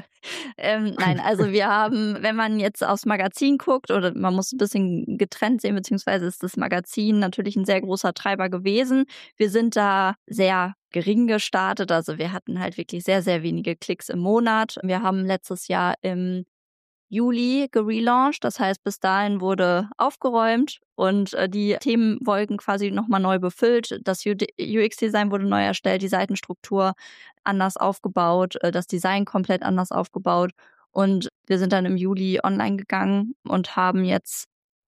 ähm, nein, also wir haben, wenn man jetzt aufs Magazin guckt, oder man muss ein bisschen getrennt sehen, beziehungsweise ist das Magazin natürlich ein sehr großer Treiber gewesen. Wir sind da sehr gering gestartet, also wir hatten halt wirklich sehr, sehr wenige Klicks im Monat. Wir haben letztes Jahr im Juli gelauncht. Das heißt, bis dahin wurde aufgeräumt und äh, die Themenwolken quasi nochmal neu befüllt. Das U X-Design wurde neu erstellt, die Seitenstruktur anders aufgebaut, äh, das Design komplett anders aufgebaut. Und wir sind dann im Juli online gegangen und haben jetzt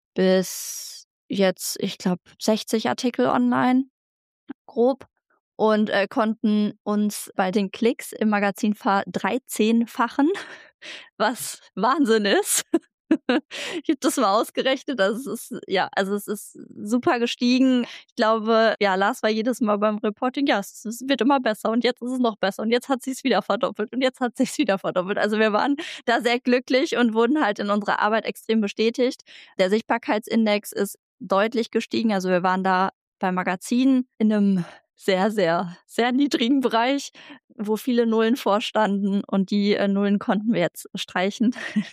bis jetzt, ich glaube, sechzig Artikel online, grob. Und äh, konnten uns bei den Klicks im Magazin verdreizehnfachen, was Wahnsinn ist. Ich habe das mal ausgerechnet. Das ist, ja, also es ist super gestiegen. Ich glaube, ja, Lars war jedes Mal beim Reporting, ja, es, es wird immer besser und jetzt ist es noch besser und jetzt hat sie es wieder verdoppelt und jetzt hat sie es wieder verdoppelt. Also wir waren da sehr glücklich und wurden halt in unserer Arbeit extrem bestätigt. Der Sichtbarkeitsindex ist deutlich gestiegen. Also wir waren da beim Magazin in einem sehr, sehr, sehr niedrigen Bereich, wo viele Nullen vorstanden, und die äh, Nullen konnten wir jetzt streichen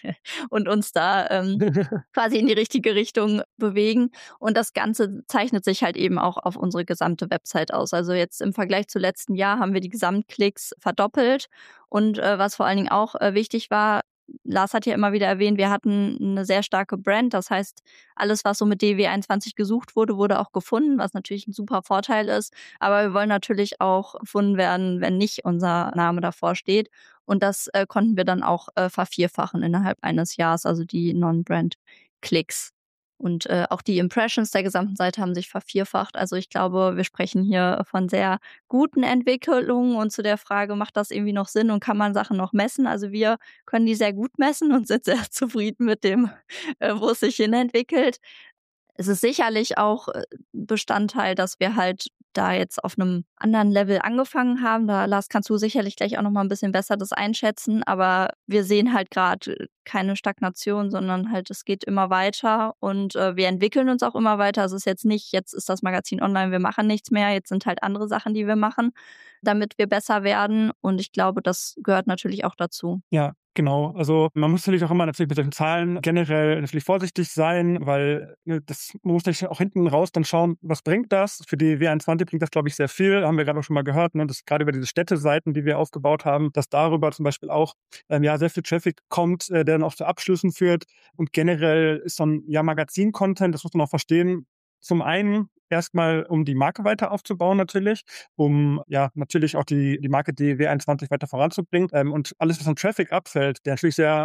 und uns da ähm, quasi in die richtige Richtung bewegen. Und das Ganze zeichnet sich halt eben auch auf unsere gesamte Website aus. Also jetzt im Vergleich zu letzten Jahr haben wir die Gesamtklicks verdoppelt. Und äh, was vor allen Dingen auch äh, wichtig war, Lars hat ja immer wieder erwähnt, wir hatten eine sehr starke Brand. Das heißt, alles, was so mit D W einundzwanzig gesucht wurde, wurde auch gefunden, was natürlich ein super Vorteil ist. Aber wir wollen natürlich auch gefunden werden, wenn nicht unser Name davor steht. Und das äh, konnten wir dann auch äh, vervierfachen innerhalb eines Jahres, also die Non-Brand-Klicks. Und äh, auch die Impressions der gesamten Seite haben sich vervierfacht. Also ich glaube, wir sprechen hier von sehr guten Entwicklungen. Und zu der Frage, macht das irgendwie noch Sinn und kann man Sachen noch messen? Also wir können die sehr gut messen und sind sehr zufrieden mit dem, äh, wo es sich hin entwickelt. Es ist sicherlich auch äh, Bestandteil, dass wir halt da jetzt auf einem anderen Level angefangen haben. Da, Lars, kannst du sicherlich gleich auch noch mal ein bisschen besser das einschätzen. Aber wir sehen halt gerade keine Stagnation, sondern halt, es geht immer weiter und äh, wir entwickeln uns auch immer weiter. Es ist jetzt nicht, jetzt ist das Magazin online, wir machen nichts mehr. Jetzt sind halt andere Sachen, die wir machen, damit wir besser werden. Und ich glaube, das gehört natürlich auch dazu. Ja, genau. Also man muss natürlich auch immer natürlich mit solchen Zahlen generell natürlich vorsichtig sein, weil äh, das man muss natürlich auch hinten raus dann schauen, was bringt das? Für die W einundzwanzig bringt das, glaube ich, sehr viel. Haben wir gerade auch schon mal gehört, ne? Das gerade über diese Städteseiten, die wir aufgebaut haben, dass darüber zum Beispiel auch ähm, ja sehr viel Traffic kommt, äh, der dann auch zu Abschlüssen führt. Und generell ist so ein ja Magazin-Content, das muss man auch verstehen. Zum einen erstmal, um die Marke weiter aufzubauen natürlich, um ja natürlich auch die, die Marke D W einundzwanzig weiter voranzubringen. Ähm, und alles, was an Traffic abfällt, der natürlich sehr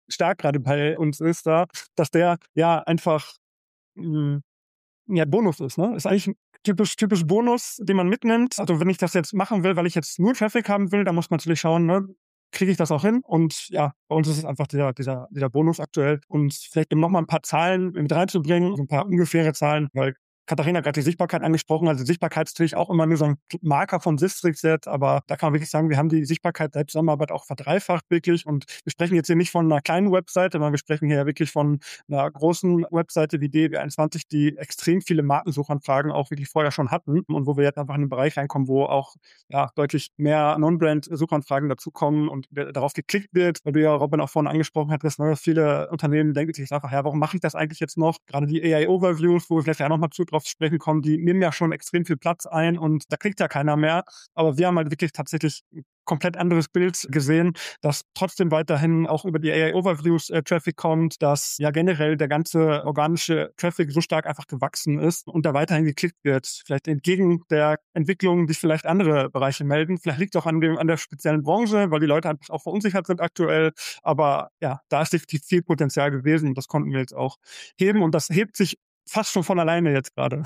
stark gerade bei uns ist da, dass der ja einfach mh, ja, Bonus ist, ne? Ist eigentlich ein typisch, typisch Bonus, den man mitnimmt. Also wenn ich das jetzt machen will, weil ich jetzt nur Traffic haben will, dann muss man natürlich schauen, ne? Kriege ich das auch hin? Und ja, bei uns ist es einfach dieser, dieser, dieser Bonus aktuell. Und vielleicht um nochmal ein paar Zahlen mit reinzubringen, so ein paar ungefähre Zahlen, weil Katharina hat gerade die Sichtbarkeit angesprochen. Also Sichtbarkeit ist natürlich auch immer nur so ein Marker von Sistrix jetzt, aber da kann man wirklich sagen, wir haben die Sichtbarkeit seit Zusammenarbeit auch verdreifacht wirklich. Und wir sprechen jetzt hier nicht von einer kleinen Webseite, sondern wir sprechen hier wirklich von einer großen Webseite wie D W einundzwanzig, die extrem viele Markensuchanfragen auch wirklich vorher schon hatten und wo wir jetzt einfach in einen Bereich reinkommen, wo auch ja, deutlich mehr Non-Brand-Suchanfragen dazukommen und darauf geklickt wird, weil du ja, Robin, auch vorhin angesprochen hattest, ne, viele Unternehmen denken sich einfach, ja, warum mache ich das eigentlich jetzt noch? Gerade die A I-Overviews, wo wir vielleicht auch noch mal zu drauf zu sprechen kommen, die nehmen ja schon extrem viel Platz ein und da klickt ja keiner mehr. Aber wir haben halt wirklich tatsächlich ein komplett anderes Bild gesehen, dass trotzdem weiterhin auch über die A I-Overviews äh, Traffic kommt, dass ja generell der ganze organische Traffic so stark einfach gewachsen ist und da weiterhin geklickt wird. Vielleicht entgegen der Entwicklung, die vielleicht andere Bereiche melden. Vielleicht liegt es auch an, dem, an der speziellen Branche, weil die Leute einfach auch verunsichert sind aktuell. Aber ja, da ist definitiv viel Potenzial gewesen und das konnten wir jetzt auch heben und das hebt sich fast schon von alleine jetzt gerade.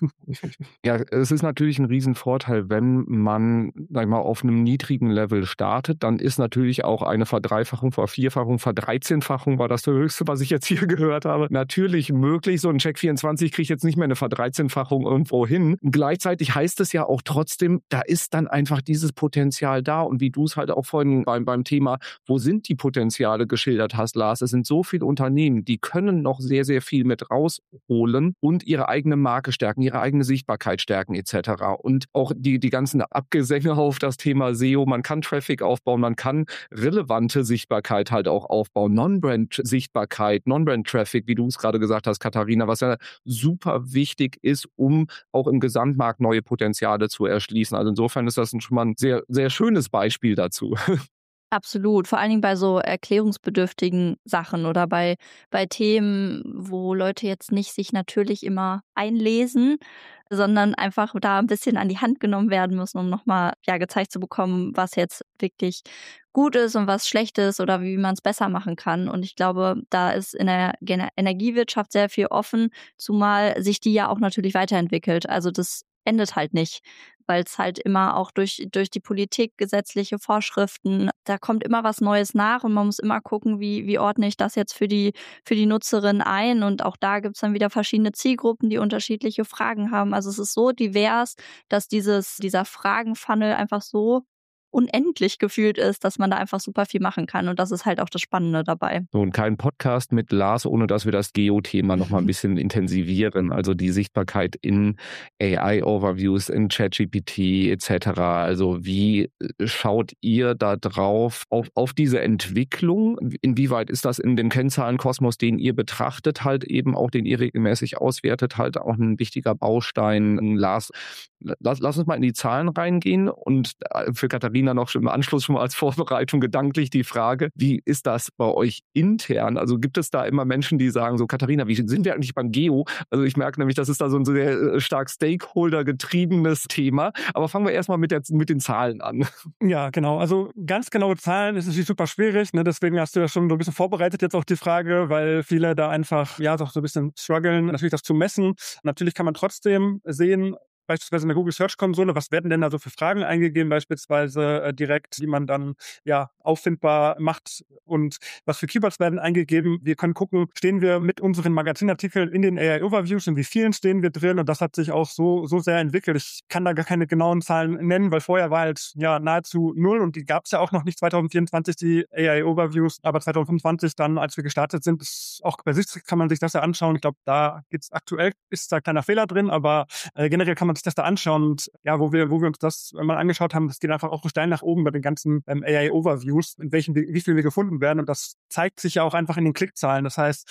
Ja, es ist natürlich ein Riesenvorteil, wenn man, sag ich mal, auf einem niedrigen Level startet, dann ist natürlich auch eine Verdreifachung, Vervierfachung, Verdreizehnfachung, war das das Höchste, was ich jetzt hier gehört habe, natürlich möglich. So ein Check vierundzwanzig kriegt jetzt nicht mehr eine Verdreizehnfachung irgendwo hin. Gleichzeitig heißt es ja auch trotzdem, da ist dann einfach dieses Potenzial da und wie du es halt auch vorhin beim, beim Thema, wo sind die Potenziale geschildert hast, Lars, es sind so viele Unternehmen, die können noch sehr, sehr viel mit rausholen und ihre eigene Marke stärken, ihre eigene Sichtbarkeit stärken et cetera. Und auch die, die ganzen Abgesänge auf das Thema S E O, man kann Traffic aufbauen, man kann relevante Sichtbarkeit halt auch aufbauen, Non-Brand-Sichtbarkeit, Non-Brand-Traffic, wie du es gerade gesagt hast, Katharina, was ja super wichtig ist, um auch im Gesamtmarkt neue Potenziale zu erschließen. Also insofern ist das schon mal ein sehr, sehr schönes Beispiel dazu. Absolut, vor allen Dingen bei so erklärungsbedürftigen Sachen oder bei, bei Themen, wo Leute jetzt nicht sich natürlich immer einlesen, sondern einfach da ein bisschen an die Hand genommen werden müssen, um nochmal ja, gezeigt zu bekommen, was jetzt wirklich gut ist und was schlecht ist oder wie man es besser machen kann. Und ich glaube, da ist in der Gen- Energiewirtschaft sehr viel offen, zumal sich die ja auch natürlich weiterentwickelt. Also das endet halt nicht, weil es halt immer auch durch, durch die Politik, gesetzliche Vorschriften, da kommt immer was Neues nach und man muss immer gucken, wie, wie ordne ich das jetzt für die, für die Nutzerin ein. Und auch da gibt es dann wieder verschiedene Zielgruppen, die unterschiedliche Fragen haben. Also es ist so divers, dass dieses, dieser Fragenfunnel einfach so unendlich gefühlt ist, dass man da einfach super viel machen kann. Und das ist halt auch das Spannende dabei. So, und kein Podcast mit Lars, ohne dass wir das Geo-Thema noch mal ein bisschen intensivieren. Also die Sichtbarkeit in A I-Overviews, in ChatGPT et cetera. Also wie schaut ihr da drauf auf, auf diese Entwicklung? Inwieweit ist das in dem Kennzahlenkosmos, den ihr betrachtet, halt eben auch, den ihr regelmäßig auswertet, halt auch ein wichtiger Baustein? Lars, lass, lass uns mal in die Zahlen reingehen und für Katharina noch im Anschluss schon mal als Vorbereitung gedanklich die Frage, wie ist das bei euch intern? Also gibt es da immer Menschen, die sagen so, Katharina, wie sind wir eigentlich beim Geo? Also ich merke nämlich, das ist da so ein sehr stark Stakeholder-getriebenes Thema. Aber fangen wir erstmal mit, der, mit den Zahlen an. Ja, genau. Also ganz genaue Zahlen ist natürlich super schwierig. Ne? Deswegen hast du ja schon so ein bisschen vorbereitet jetzt auch die Frage, weil viele da einfach ja doch so ein bisschen strugglen, natürlich das zu messen. Natürlich kann man trotzdem sehen, beispielsweise in der Google Search Konsole, was werden denn da so für Fragen eingegeben, beispielsweise äh, direkt, die man dann ja auffindbar macht und was für Keywords werden eingegeben. Wir können gucken, stehen wir mit unseren Magazinartikeln in den A I-Overviews, in wie vielen stehen wir drin und das hat sich auch so so sehr entwickelt. Ich kann da gar keine genauen Zahlen nennen, weil vorher war halt ja nahezu null und die gab es ja auch noch nicht zwanzig vierundzwanzig, die A I-Overviews, aber zwanzig fünfundzwanzig dann, als wir gestartet sind, ist, auch bei Sistrix kann man sich das ja anschauen. Ich glaube, da gibt's aktuell, ist da ein kleiner Fehler drin, aber äh, generell kann man sich das da anschauen und ja, wo wir, wo wir uns das mal angeschaut haben, das geht einfach auch steil nach oben bei den ganzen ähm, A I-Overviews, in welchen, wie viel wir gefunden werden und das zeigt sich ja auch einfach in den Klickzahlen. Das heißt,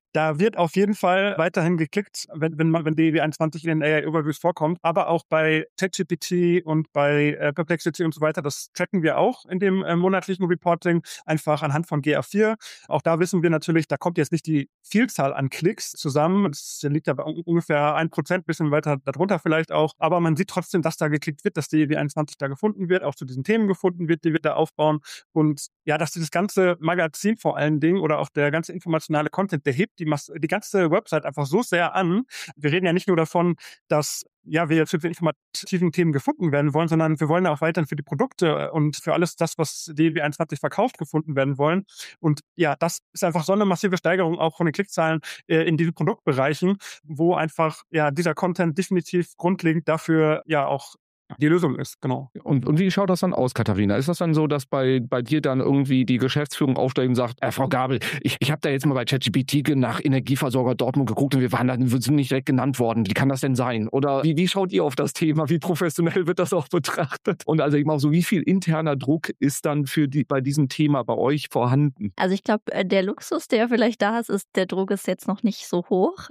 Da wird auf jeden Fall weiterhin geklickt, wenn, wenn, man, wenn D E W einundzwanzig in den A I-Overviews vorkommt. Aber auch bei ChatGPT und bei äh, Perplexity und so weiter, das tracken wir auch in dem äh, monatlichen Reporting, einfach anhand von G A vier. Auch da wissen wir natürlich, da kommt jetzt nicht die Vielzahl an Klicks zusammen. Das liegt ja bei ungefähr ein Prozent, bisschen weiter darunter vielleicht auch. Aber man sieht trotzdem, dass da geklickt wird, dass D E W einundzwanzig da gefunden wird, auch zu diesen Themen gefunden wird, die wir da aufbauen. Und ja, dass dieses ganze Magazin vor allen Dingen oder auch der ganze informationale Content, der hebt die, Mas- die ganze Website einfach so sehr an. Wir reden ja nicht nur davon, dass ja, wir jetzt für die informativen Themen gefunden werden wollen, sondern wir wollen ja auch weiterhin für die Produkte und für alles das, was D E W einundzwanzig verkauft, gefunden werden wollen. Und ja, das ist einfach so eine massive Steigerung auch von den Klickzahlen äh, in diesen Produktbereichen, wo einfach ja dieser Content definitiv grundlegend dafür ja auch die Lösung ist, genau. Und, und wie schaut das dann aus, Katharina? Ist das dann so, dass bei, bei dir dann irgendwie die Geschäftsführung aufsteigt und sagt, äh, Frau Gabel, ich, ich habe da jetzt mal bei ChatGPT nach Energieversorger Dortmund geguckt und wir waren da, wir sind nicht direkt genannt worden. Wie kann das denn sein? Oder wie, wie schaut ihr auf das Thema? Wie professionell wird das auch betrachtet? Und also eben auch so, wie viel interner Druck ist dann für die, bei diesem Thema bei euch vorhanden? Also ich glaube, der Luxus, der vielleicht da ist, ist, der Druck ist jetzt noch nicht so hoch,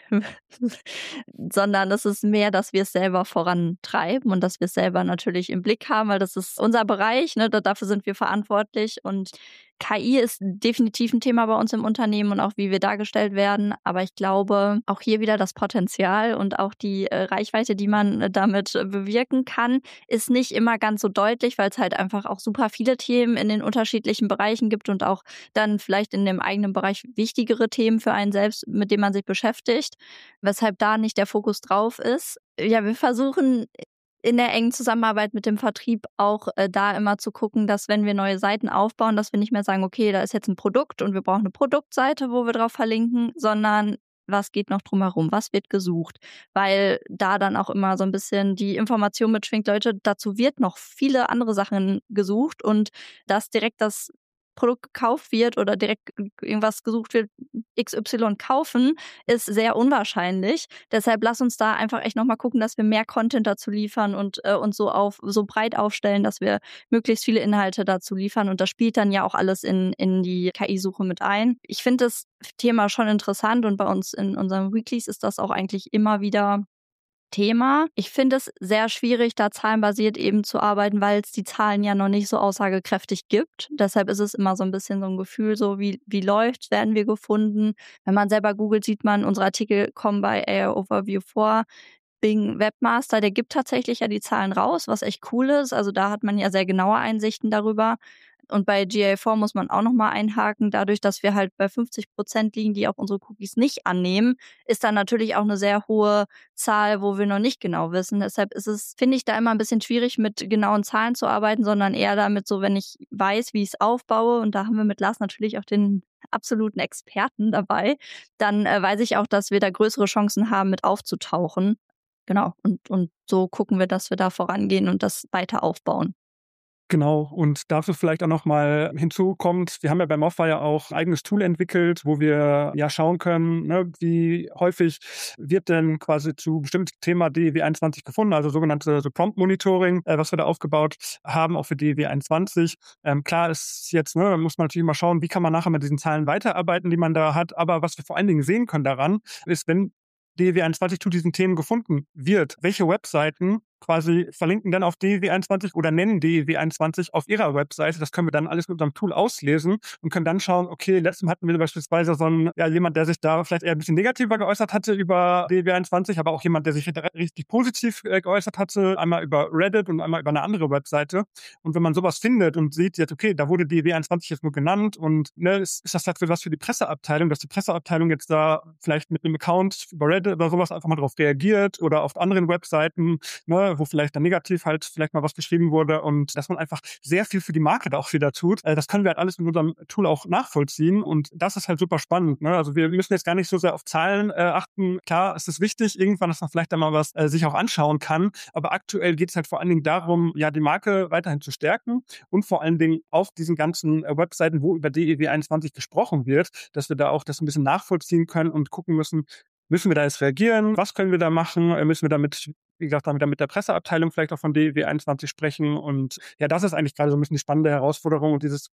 sondern es ist mehr, dass wir es selber vorantreiben und dass wir es selber natürlich im Blick haben, weil das ist unser Bereich, ne? Dafür sind wir verantwortlich und K I ist definitiv ein Thema bei uns im Unternehmen und auch wie wir dargestellt werden. Aber ich glaube, auch hier wieder das Potenzial und auch die äh, Reichweite, die man äh, damit äh, bewirken kann, ist nicht immer ganz so deutlich, weil es halt einfach auch super viele Themen in den unterschiedlichen Bereichen gibt und auch dann vielleicht in dem eigenen Bereich wichtigere Themen für einen selbst, mit denen man sich beschäftigt, weshalb da nicht der Fokus drauf ist. Ja, wir versuchen in der engen Zusammenarbeit mit dem Vertrieb auch äh, da immer zu gucken, dass wenn wir neue Seiten aufbauen, dass wir nicht mehr sagen, okay, da ist jetzt ein Produkt und wir brauchen eine Produktseite, wo wir drauf verlinken, sondern was geht noch drumherum, was wird gesucht, weil da dann auch immer so ein bisschen die Information mitschwingt, Leute, dazu wird noch viele andere Sachen gesucht und dass direkt das Produkt gekauft wird oder direkt irgendwas gesucht wird, X Y kaufen, ist sehr unwahrscheinlich. Deshalb lass uns da einfach echt nochmal gucken, dass wir mehr Content dazu liefern und äh, uns so auf so breit aufstellen, dass wir möglichst viele Inhalte dazu liefern. Und das spielt dann ja auch alles in, in die K I-Suche mit ein. Ich finde das Thema schon interessant und bei uns in unseren Weeklies ist das auch eigentlich immer wieder Thema. Ich finde es sehr schwierig, da zahlenbasiert eben zu arbeiten, weil es die Zahlen ja noch nicht so aussagekräftig gibt. Deshalb ist es immer so ein bisschen so ein Gefühl, so wie, wie läuft, werden wir gefunden. Wenn man selber googelt, sieht man, unsere Artikel kommen bei A I Overview vor. Bing Webmaster, der gibt tatsächlich ja die Zahlen raus, was echt cool ist. Also da hat man ja sehr genaue Einsichten darüber. Und bei G A vier muss man auch nochmal einhaken. Dadurch, dass wir halt bei fünfzig Prozent liegen, die auch unsere Cookies nicht annehmen, ist dann natürlich auch eine sehr hohe Zahl, wo wir noch nicht genau wissen. Deshalb ist es, finde ich, da immer ein bisschen schwierig, mit genauen Zahlen zu arbeiten, sondern eher damit so, wenn ich weiß, wie ich es aufbaue. Und da haben wir mit Lars natürlich auch den absoluten Experten dabei. Dann äh, weiß ich auch, dass wir da größere Chancen haben, mit aufzutauchen. Genau. Und, und so gucken wir, dass wir da vorangehen und das weiter aufbauen. Genau, und dafür vielleicht auch nochmal hinzukommt, wir haben ja bei Moffire auch ein eigenes Tool entwickelt, wo wir ja schauen können, ne, wie häufig wird denn quasi zu bestimmten Thema D E W einundzwanzig gefunden, also sogenannte so Prompt Monitoring, äh, was wir da aufgebaut haben, auch für D E W einundzwanzig. Ähm, klar ist jetzt, ne, muss man natürlich mal schauen, wie kann man nachher mit diesen Zahlen weiterarbeiten, die man da hat, aber was wir vor allen Dingen sehen können daran, ist, wenn D E W einundzwanzig zu diesen Themen gefunden wird, welche Webseiten quasi verlinken dann auf D E W einundzwanzig oder nennen D E W einundzwanzig auf ihrer Webseite. Das können wir dann alles mit unserem Tool auslesen und können dann schauen, okay, letztes Mal hatten wir beispielsweise so einen, ja, jemand, der sich da vielleicht eher ein bisschen negativer geäußert hatte über D E W einundzwanzig, aber auch jemand, der sich richtig positiv äh, geäußert hatte, einmal über Reddit und einmal über eine andere Webseite. Und wenn man sowas findet und sieht jetzt, okay, da wurde D E W einundzwanzig jetzt nur genannt und ne, ist, ist das vielleicht was für die Presseabteilung, dass die Presseabteilung jetzt da vielleicht mit einem Account über Reddit oder sowas einfach mal drauf reagiert oder auf anderen Webseiten, ne, wo vielleicht dann negativ halt vielleicht mal was geschrieben wurde und dass man einfach sehr viel für die Marke da auch wieder tut. Das können wir halt alles mit unserem Tool auch nachvollziehen und das ist halt super spannend. Ne? Also wir müssen jetzt gar nicht so sehr auf Zahlen äh, achten. Klar, es ist wichtig, irgendwann, dass man vielleicht einmal was äh, sich auch anschauen kann, aber aktuell geht es halt vor allen Dingen darum, ja, die Marke weiterhin zu stärken und vor allen Dingen auf diesen ganzen äh, Webseiten, wo über D E W einundzwanzig gesprochen wird, dass wir da auch das ein bisschen nachvollziehen können und gucken müssen, müssen wir da jetzt reagieren? Was können wir da machen? Müssen wir damit, wie gesagt, damit mit der Presseabteilung vielleicht auch von D E W einundzwanzig sprechen? Und ja, das ist eigentlich gerade so ein bisschen die spannende Herausforderung und dieses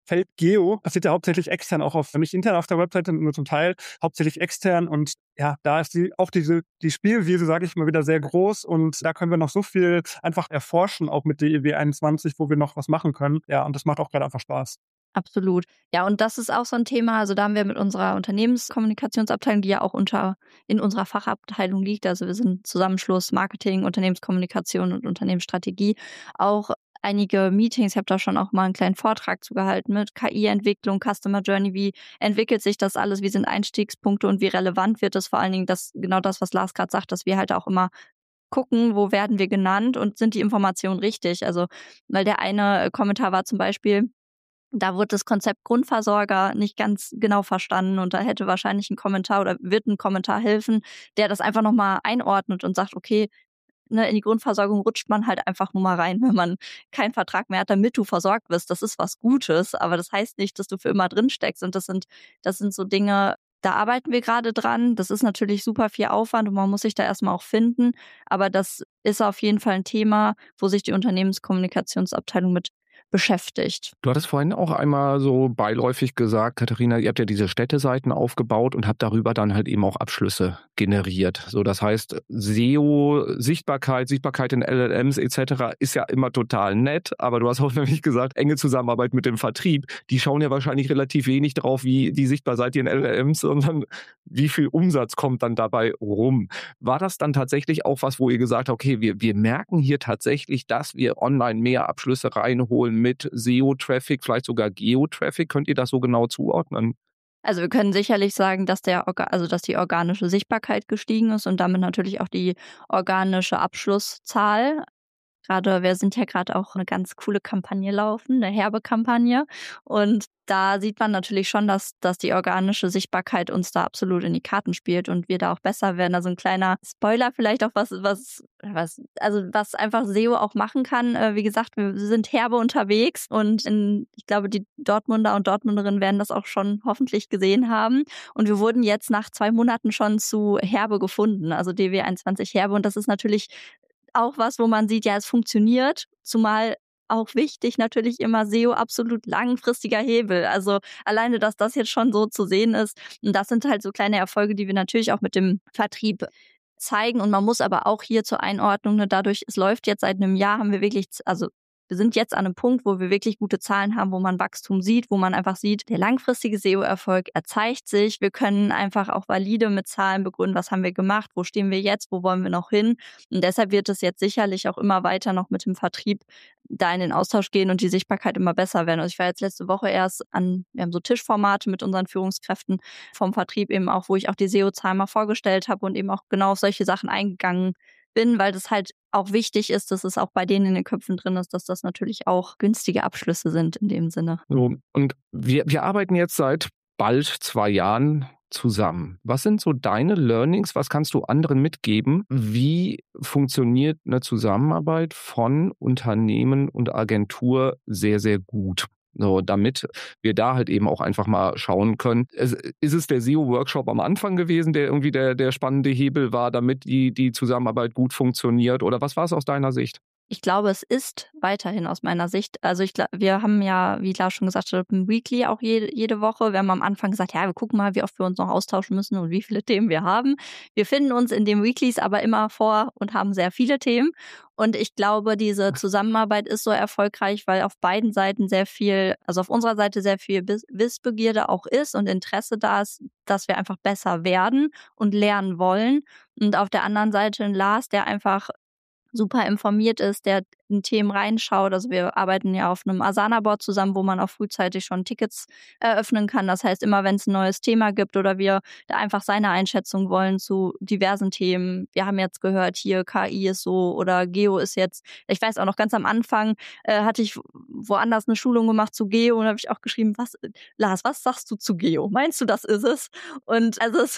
Feld Geo passiert ja hauptsächlich extern, auch auf, nicht intern auf der Webseite, nur zum Teil, hauptsächlich extern. Und ja, da ist die, auch diese, die Spielwiese, sage ich mal, wieder sehr groß. Und da können wir noch so viel einfach erforschen, auch mit D E W einundzwanzig, wo wir noch was machen können. Ja, und das macht auch gerade einfach Spaß. Absolut. Ja, und das ist auch so ein Thema, also da haben wir mit unserer Unternehmenskommunikationsabteilung, die ja auch unter in unserer Fachabteilung liegt, also wir sind Zusammenschluss Marketing, Unternehmenskommunikation und Unternehmensstrategie, auch einige Meetings. Ich habe da schon auch mal einen kleinen Vortrag zu gehalten mit K I-Entwicklung, Customer Journey, wie entwickelt sich das alles, wie sind Einstiegspunkte und wie relevant wird das vor allen Dingen, das genau das, was Lars gerade sagt, dass wir halt auch immer gucken, wo werden wir genannt und sind die Informationen richtig. Also, weil der eine Kommentar war zum Beispiel, da wurde das Konzept Grundversorger nicht ganz genau verstanden und da hätte wahrscheinlich ein Kommentar oder wird ein Kommentar helfen, der das einfach nochmal einordnet und sagt, okay, ne, in die Grundversorgung rutscht man halt einfach nur mal rein, wenn man keinen Vertrag mehr hat, damit du versorgt wirst. Das ist was Gutes, aber das heißt nicht, dass du für immer drin steckst. Und das sind, das sind so Dinge, da arbeiten wir gerade dran. Das ist natürlich super viel Aufwand und man muss sich da erstmal auch finden. Aber das ist auf jeden Fall ein Thema, wo sich die Unternehmenskommunikationsabteilung mit beschäftigt. Du hattest vorhin auch einmal so beiläufig gesagt, Katharina, ihr habt ja diese Städteseiten aufgebaut und habt darüber dann halt eben auch Abschlüsse generiert. So, das heißt, S E O, Sichtbarkeit, Sichtbarkeit in L L Ms et cetera ist ja immer total nett, aber du hast auch nämlich gesagt, enge Zusammenarbeit mit dem Vertrieb. Die schauen ja wahrscheinlich relativ wenig drauf, wie die sichtbar seid ihr in L L Ms, sondern wie viel Umsatz kommt dann dabei rum. War das dann tatsächlich auch was, wo ihr gesagt habt, okay, wir, wir merken hier tatsächlich, dass wir online mehr Abschlüsse reinholen mit S E O-Traffic, vielleicht sogar Geo-Traffic? Könnt ihr das so genau zuordnen? Also wir können sicherlich sagen, dass der Orga- also dass die organische Sichtbarkeit gestiegen ist und damit natürlich auch die organische Abschlusszahl. Gerade, wir sind ja gerade auch eine ganz coole Kampagne laufen, eine herbe Kampagne. Und da sieht man natürlich schon, dass, dass die organische Sichtbarkeit uns da absolut in die Karten spielt und wir da auch besser werden. Also ein kleiner Spoiler vielleicht auch, was, was, was, also was einfach S E O auch machen kann. Äh, wie gesagt, wir sind herbe unterwegs und in, ich glaube, die Dortmunder und Dortmunderinnen werden das auch schon hoffentlich gesehen haben. Und wir wurden jetzt nach zwei Monaten schon zu herbe gefunden, also D W einundzwanzig herbe. Und das ist natürlich auch was, wo man sieht, ja, es funktioniert, zumal auch wichtig natürlich immer S E O absolut langfristiger Hebel. Also alleine, dass das jetzt schon so zu sehen ist, und das sind halt so kleine Erfolge, die wir natürlich auch mit dem Vertrieb zeigen. Und man muss aber auch hier zur Einordnung, ne, dadurch, es läuft jetzt seit einem Jahr, haben wir wirklich, also wir sind jetzt an einem Punkt, wo wir wirklich gute Zahlen haben, wo man Wachstum sieht, wo man einfach sieht, der langfristige S E O-Erfolg erzeigt sich. Wir können einfach auch valide mit Zahlen begründen, was haben wir gemacht, wo stehen wir jetzt, wo wollen wir noch hin. Und deshalb wird es jetzt sicherlich auch immer weiter noch mit dem Vertrieb da in den Austausch gehen und die Sichtbarkeit immer besser werden. Also ich war jetzt letzte Woche erst an, wir haben so Tischformate mit unseren Führungskräften vom Vertrieb eben auch, wo ich auch die S E O-Zahlen mal vorgestellt habe und eben auch genau auf solche Sachen eingegangen bin, weil das halt auch wichtig ist, dass es auch bei denen in den Köpfen drin ist, dass das natürlich auch günstige Abschlüsse sind in dem Sinne. So, und wir, wir arbeiten jetzt seit bald zwei Jahren zusammen. Was sind so deine Learnings? Was kannst du anderen mitgeben? Wie funktioniert eine Zusammenarbeit von Unternehmen und Agentur sehr, sehr gut? So, damit wir da halt eben auch einfach mal schauen können. Es, ist es der S E O-Workshop am Anfang gewesen, der irgendwie der, der spannende Hebel war, damit die, die Zusammenarbeit gut funktioniert? Oder was war es aus deiner Sicht? Ich glaube, es ist weiterhin aus meiner Sicht. Also ich glaube, wir haben ja, wie Lars schon gesagt hat, ein Weekly auch jede, jede Woche. Wir haben am Anfang gesagt, ja, wir gucken mal, wie oft wir uns noch austauschen müssen und wie viele Themen wir haben. Wir finden uns in den Weeklies aber immer vor und haben sehr viele Themen. Und ich glaube, diese Zusammenarbeit ist so erfolgreich, weil auf beiden Seiten sehr viel, also auf unserer Seite sehr viel Wissbegierde auch ist und Interesse da ist, dass wir einfach besser werden und lernen wollen. Und auf der anderen Seite ein Lars, der einfach super informiert ist, der in Themen reinschaut. Also wir arbeiten ja auf einem Asana-Board zusammen, wo man auch frühzeitig schon Tickets eröffnen kann. Das heißt, immer wenn es ein neues Thema gibt oder wir da einfach seine Einschätzung wollen zu diversen Themen. Wir haben jetzt gehört, hier K I ist so oder Geo ist jetzt, ich weiß auch noch ganz am Anfang äh, hatte ich woanders eine Schulung gemacht zu Geo und habe ich auch geschrieben, was, Lars, was sagst du zu Geo? Meinst du, das ist es? Und also es,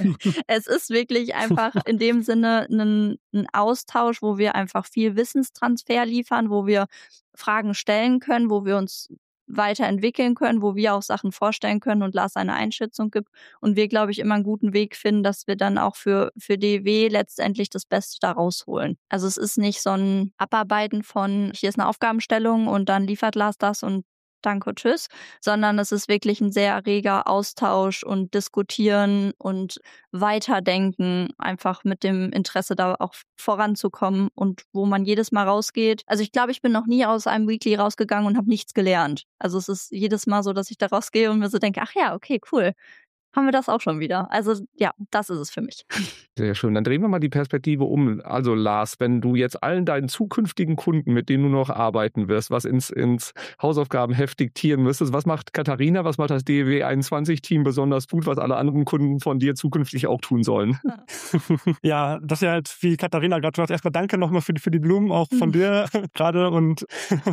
es ist wirklich einfach in dem Sinne ein, ein Austausch, wo wir einfach viel Wissenstransfer liefern, wo wir Fragen stellen können, wo wir uns weiterentwickeln können, wo wir auch Sachen vorstellen können und Lars eine Einschätzung gibt und wir, glaube ich, immer einen guten Weg finden, dass wir dann auch für, für D E W letztendlich das Beste da rausholen. Also es ist nicht so ein Abarbeiten von, hier ist eine Aufgabenstellung und dann liefert Lars das und danke, tschüss, sondern es ist wirklich ein sehr reger Austausch und Diskutieren und Weiterdenken, einfach mit dem Interesse da auch voranzukommen und wo man jedes Mal rausgeht. Also ich glaube, ich bin noch nie aus einem Weekly rausgegangen und habe nichts gelernt. Also es ist jedes Mal so, dass ich da rausgehe und mir so denke, ach ja, okay, cool. Haben wir das auch schon wieder. Also ja, das ist es für mich. Sehr schön. Dann drehen wir mal die Perspektive um. Also Lars, wenn du jetzt allen deinen zukünftigen Kunden, mit denen du noch arbeiten wirst, was ins, ins Hausaufgabenheft diktieren müsstest, was macht Katharina, was macht das D E W einundzwanzig-Team besonders gut, was alle anderen Kunden von dir zukünftig auch tun sollen? Ja, das ist ja halt, wie Katharina gerade schon sagt, erstmal danke nochmal für die, für die Blumen auch von dir gerade und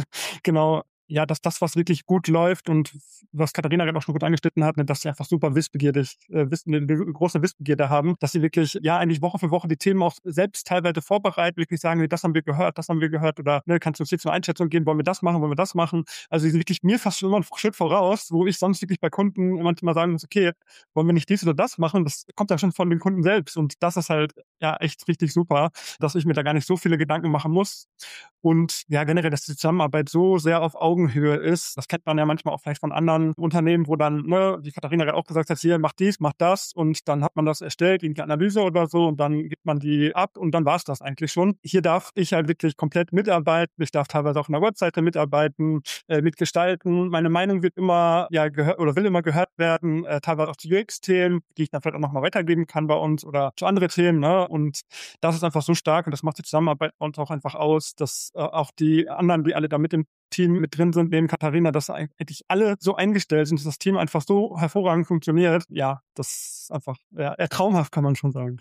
genau. Ja, dass das, was wirklich gut läuft und was Katharina gerade auch schon gut angeschnitten hat, ne, dass sie einfach super wissbegierig, äh, wissen, eine große Wissbegierde haben, dass sie wirklich, ja, eigentlich Woche für Woche die Themen auch selbst teilweise vorbereiten, wirklich sagen, nee, das haben wir gehört, das haben wir gehört oder ne, kannst du uns jetzt eine Einschätzung geben, wollen wir das machen, wollen wir das machen? Also die sind wirklich mir fast schon immer einen Schritt voraus, wo ich sonst wirklich bei Kunden manchmal sagen muss, okay, wollen wir nicht dies oder das machen? Das kommt ja schon von den Kunden selbst und das ist halt ja echt richtig super, dass ich mir da gar nicht so viele Gedanken machen muss. Und ja, generell, dass die Zusammenarbeit so sehr auf Augenhöhe ist. Das kennt man ja manchmal auch vielleicht von anderen Unternehmen, wo dann, ne, wie Katharina gerade auch gesagt hat, hier, mach dies, mach das und dann hat man das erstellt, die Analyse oder so und dann gibt man die ab und dann war es das eigentlich schon. Hier darf ich halt wirklich komplett mitarbeiten. Ich darf teilweise auch in der Webseite mitarbeiten, äh, mitgestalten. Meine Meinung wird immer, ja, gehört oder will immer gehört werden, äh, teilweise auch zu U X-Themen, die ich dann vielleicht auch nochmal weitergeben kann bei uns oder zu anderen Themen, ne, und das ist einfach so stark und das macht die Zusammenarbeit bei uns auch einfach aus, dass äh, auch die anderen, die alle da mit dem Team mit drin sind, neben Katharina, dass eigentlich alle so eingestellt sind, dass das Team einfach so hervorragend funktioniert. Ja, das ist einfach ja, eher traumhaft, kann man schon sagen.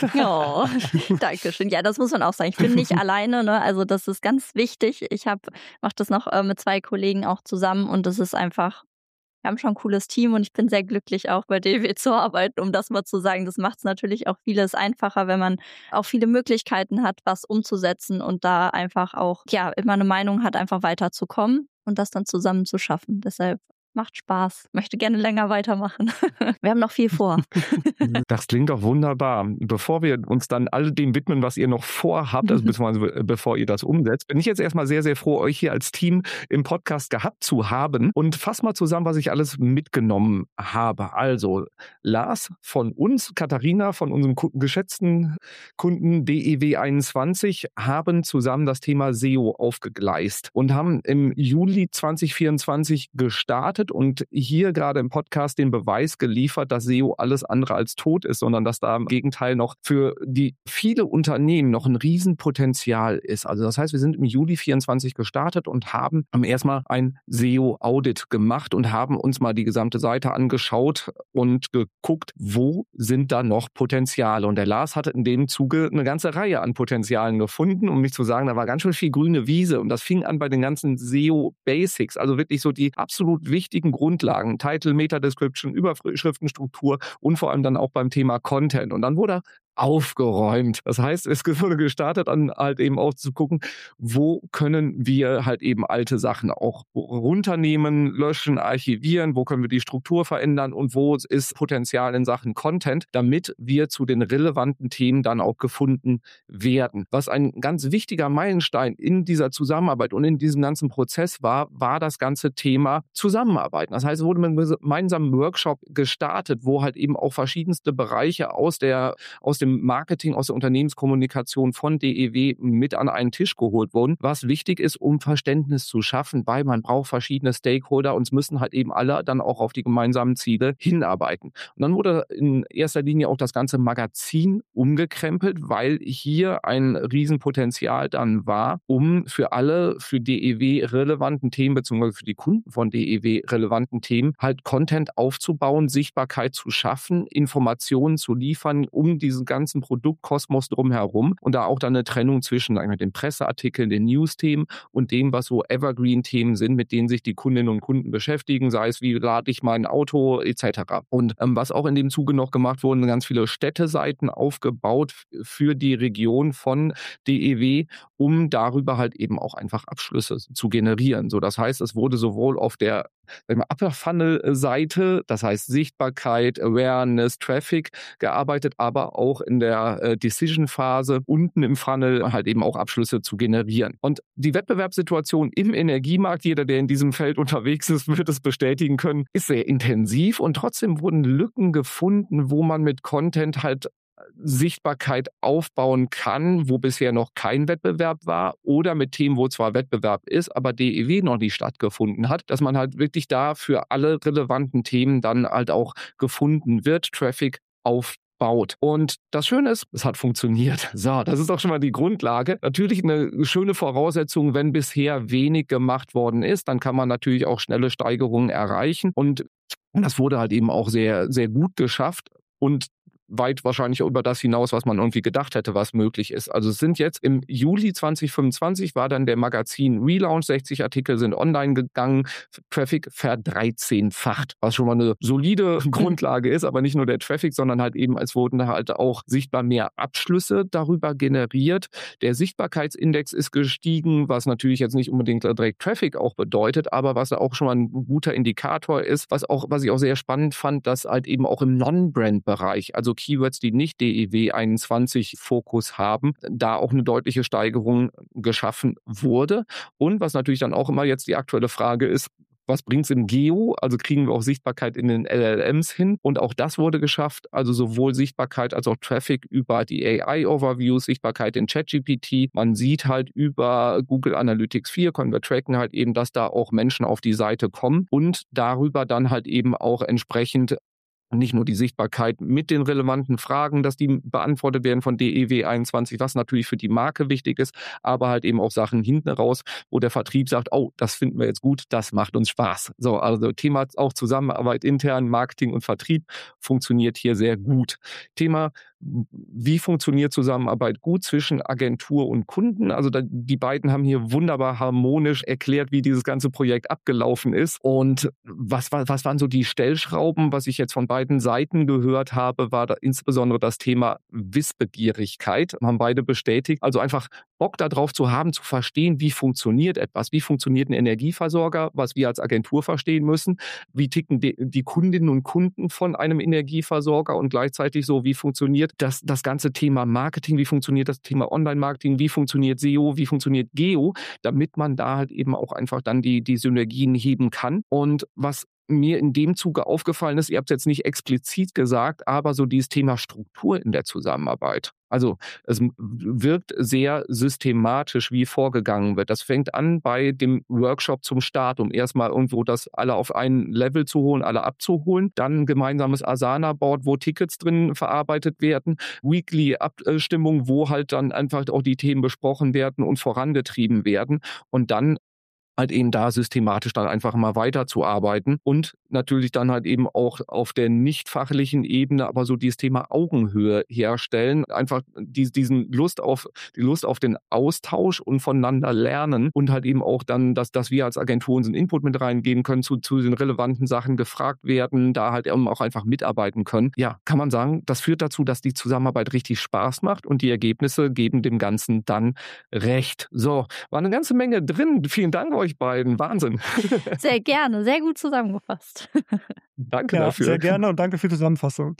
Oh, danke schön. Ja, das muss man auch sagen. Ich bin nicht alleine, ne? Also das ist ganz wichtig. Ich habe mache das noch äh, mit zwei Kollegen auch zusammen und das ist einfach, wir haben schon ein cooles Team und ich bin sehr glücklich, auch bei D E W zu arbeiten, um das mal zu sagen. Das macht es natürlich auch vieles einfacher, wenn man auch viele Möglichkeiten hat, was umzusetzen und da einfach auch, ja, immer eine Meinung hat, einfach weiterzukommen und das dann zusammen zu schaffen. Deshalb macht Spaß. Möchte gerne länger weitermachen. Wir haben noch viel vor. Das klingt doch wunderbar. Bevor wir uns dann all dem widmen, was ihr noch vorhabt, also beziehungsweise bevor ihr das umsetzt, bin ich jetzt erstmal sehr, sehr froh, euch hier als Team im Podcast gehabt zu haben und fass mal zusammen, was ich alles mitgenommen habe. Also Lars von uns, Katharina von unserem geschätzten Kunden D E W einundzwanzig haben zusammen das Thema S E O aufgegleist und haben im Juli zwanzig vierundzwanzig gestartet und hier gerade im Podcast den Beweis geliefert, dass S E O alles andere als tot ist, sondern dass da im Gegenteil noch für die viele Unternehmen noch ein Riesenpotenzial ist. Also das heißt, wir sind im Juli vierundzwanzig gestartet und haben erstmal ein S E O-Audit gemacht und haben uns mal die gesamte Seite angeschaut und geguckt, wo sind da noch Potenziale. Und der Lars hatte in dem Zuge eine ganze Reihe an Potenzialen gefunden, um nicht zu sagen, da war ganz schön viel grüne Wiese und das fing an bei den ganzen S E O-Basics, also wirklich so die absolut wichtigen Grundlagen, Title, Meta-Description, Überschriftenstruktur und vor allem dann auch beim Thema Content. Und dann wurde aufgeräumt. Das heißt, es wurde gestartet, an halt eben auch zu gucken, wo können wir halt eben alte Sachen auch runternehmen, löschen, archivieren, wo können wir die Struktur verändern und wo ist Potenzial in Sachen Content, damit wir zu den relevanten Themen dann auch gefunden werden. Was ein ganz wichtiger Meilenstein in dieser Zusammenarbeit und in diesem ganzen Prozess war, war das ganze Thema Zusammenarbeiten. Das heißt, es wurde mit einem gemeinsamen Workshop gestartet, wo halt eben auch verschiedenste Bereiche aus der aus dem Marketing, aus der Unternehmenskommunikation von D E W mit an einen Tisch geholt wurden, was wichtig ist, um Verständnis zu schaffen, weil man braucht verschiedene Stakeholder und es müssen halt eben alle dann auch auf die gemeinsamen Ziele hinarbeiten. Und dann wurde in erster Linie auch das ganze Magazin umgekrempelt, weil hier ein Riesenpotenzial dann war, um für alle für D E W relevanten Themen beziehungsweise für die Kunden von D E W relevanten Themen halt Content aufzubauen, Sichtbarkeit zu schaffen, Informationen zu liefern, um diesen ganzen Produktkosmos drumherum und da auch dann eine Trennung zwischen sagen wir, den Presseartikeln, den News-Themen und dem, was so Evergreen-Themen sind, mit denen sich die Kundinnen und Kunden beschäftigen, sei es wie lade ich mein Auto et cetera. Und ähm, was auch in dem Zuge noch gemacht wurde, ganz viele Städteseiten aufgebaut für die Region von D E W, um darüber halt eben auch einfach Abschlüsse zu generieren. So, das heißt, es wurde sowohl auf der sag ich mal, Upper Funnel-Seite, das heißt Sichtbarkeit, Awareness, Traffic gearbeitet, aber auch in der äh, Decision-Phase unten im Funnel halt eben auch Abschlüsse zu generieren. Und die Wettbewerbssituation im Energiemarkt, jeder, der in diesem Feld unterwegs ist, wird es bestätigen können, ist sehr intensiv und trotzdem wurden Lücken gefunden, wo man mit Content halt Sichtbarkeit aufbauen kann, wo bisher noch kein Wettbewerb war, oder mit Themen, wo zwar Wettbewerb ist, aber D E W noch nicht stattgefunden hat, dass man halt wirklich da für alle relevanten Themen dann halt auch gefunden wird, Traffic aufbaut. Und das Schöne ist, es hat funktioniert. So, das ist auch schon mal die Grundlage. Natürlich eine schöne Voraussetzung, wenn bisher wenig gemacht worden ist, dann kann man natürlich auch schnelle Steigerungen erreichen. Und das wurde halt eben auch sehr, sehr gut geschafft und weit wahrscheinlich über das hinaus, was man irgendwie gedacht hätte, was möglich ist. Also es sind jetzt im Juli zwanzig fünfundzwanzig war dann der Magazin Relaunch, sechzig Artikel sind online gegangen, Traffic verdreizehnfacht, was schon mal eine solide Grundlage ist, aber nicht nur der Traffic, sondern halt eben, es wurden halt auch sichtbar mehr Abschlüsse darüber generiert. Der Sichtbarkeitsindex ist gestiegen, was natürlich jetzt nicht unbedingt direkt Traffic auch bedeutet, aber was auch schon mal ein guter Indikator ist, was auch, was ich auch sehr spannend fand, dass halt eben auch im Non-Brand-Bereich, also Keywords, die nicht D E W einundzwanzig Fokus haben, da auch eine deutliche Steigerung geschaffen wurde. Und was natürlich dann auch immer jetzt die aktuelle Frage ist, was bringt es im Geo? Also kriegen wir auch Sichtbarkeit in den L L Ms hin? Und auch das wurde geschafft. Also sowohl Sichtbarkeit als auch Traffic über die A I-Overviews, Sichtbarkeit in ChatGPT. Man sieht halt über Google Analytics vier, können wir tracken halt eben, dass da auch Menschen auf die Seite kommen und darüber dann halt eben auch entsprechend nicht nur die Sichtbarkeit mit den relevanten Fragen, dass die beantwortet werden von D E W einundzwanzig, was natürlich für die Marke wichtig ist, aber halt eben auch Sachen hinten raus, wo der Vertrieb sagt, oh, das finden wir jetzt gut, das macht uns Spaß. So, also Thema auch Zusammenarbeit intern, Marketing und Vertrieb funktioniert hier sehr gut. Thema, wie funktioniert Zusammenarbeit gut zwischen Agentur und Kunden? Also da, die beiden haben hier wunderbar harmonisch erklärt, wie dieses ganze Projekt abgelaufen ist. Und was, war, was waren so die Stellschrauben, was ich jetzt von beiden Seiten gehört habe, war da insbesondere das Thema Wissbegierigkeit. Haben beide bestätigt. Also einfach Bock darauf zu haben, zu verstehen, wie funktioniert etwas, wie funktioniert ein Energieversorger, was wir als Agentur verstehen müssen, wie ticken die, die Kundinnen und Kunden von einem Energieversorger und gleichzeitig so, wie funktioniert das, das ganze Thema Marketing, wie funktioniert das Thema Online-Marketing, wie funktioniert S E O, wie funktioniert Geo, damit man da halt eben auch einfach dann die, die Synergien heben kann. Und was mir in dem Zuge aufgefallen ist, ihr habt es jetzt nicht explizit gesagt, aber so dieses Thema Struktur in der Zusammenarbeit. Also es wirkt sehr systematisch, wie vorgegangen wird. Das fängt an bei dem Workshop zum Start, um erstmal irgendwo das alle auf ein Level zu holen, alle abzuholen. Dann ein gemeinsames Asana-Board, wo Tickets drin verarbeitet werden. Weekly Abstimmung, wo halt dann einfach auch die Themen besprochen werden und vorangetrieben werden. Und dann halt eben da systematisch dann einfach mal weiterzuarbeiten und natürlich dann halt eben auch auf der nicht fachlichen Ebene, aber so dieses Thema Augenhöhe herstellen, einfach die, diesen Lust auf, die Lust auf den Austausch und voneinander lernen und halt eben auch dann, dass, dass wir als Agentur unseren Input mit reingehen können, zu, zu den relevanten Sachen gefragt werden, da halt eben auch einfach mitarbeiten können. Ja, kann man sagen, das führt dazu, dass die Zusammenarbeit richtig Spaß macht und die Ergebnisse geben dem Ganzen dann recht. So, war eine ganze Menge drin. Vielen Dank euch beiden. Wahnsinn. Sehr gerne, sehr gut zusammengefasst. Danke ja, dafür. Sehr gerne und danke für die Zusammenfassung.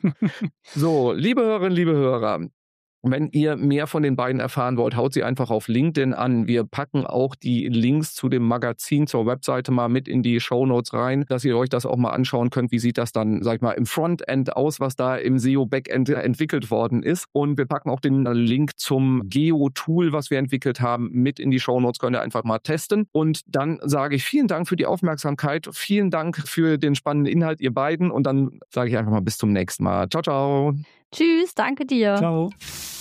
So, liebe Hörerinnen, liebe Hörer, wenn ihr mehr von den beiden erfahren wollt, haut sie einfach auf LinkedIn an. Wir packen auch die Links zu dem Magazin, zur Webseite mal mit in die Shownotes rein, dass ihr euch das auch mal anschauen könnt. Wie sieht das dann, sag ich mal, im Frontend aus, was da im S E O-Backend entwickelt worden ist. Und wir packen auch den Link zum Geo-Tool, was wir entwickelt haben, mit in die Shownotes. Könnt ihr einfach mal testen. Und dann sage ich vielen Dank für die Aufmerksamkeit. Vielen Dank für den spannenden Inhalt, ihr beiden. Und dann sage ich einfach mal bis zum nächsten Mal. Ciao, ciao. Tschüss, danke dir. Ciao.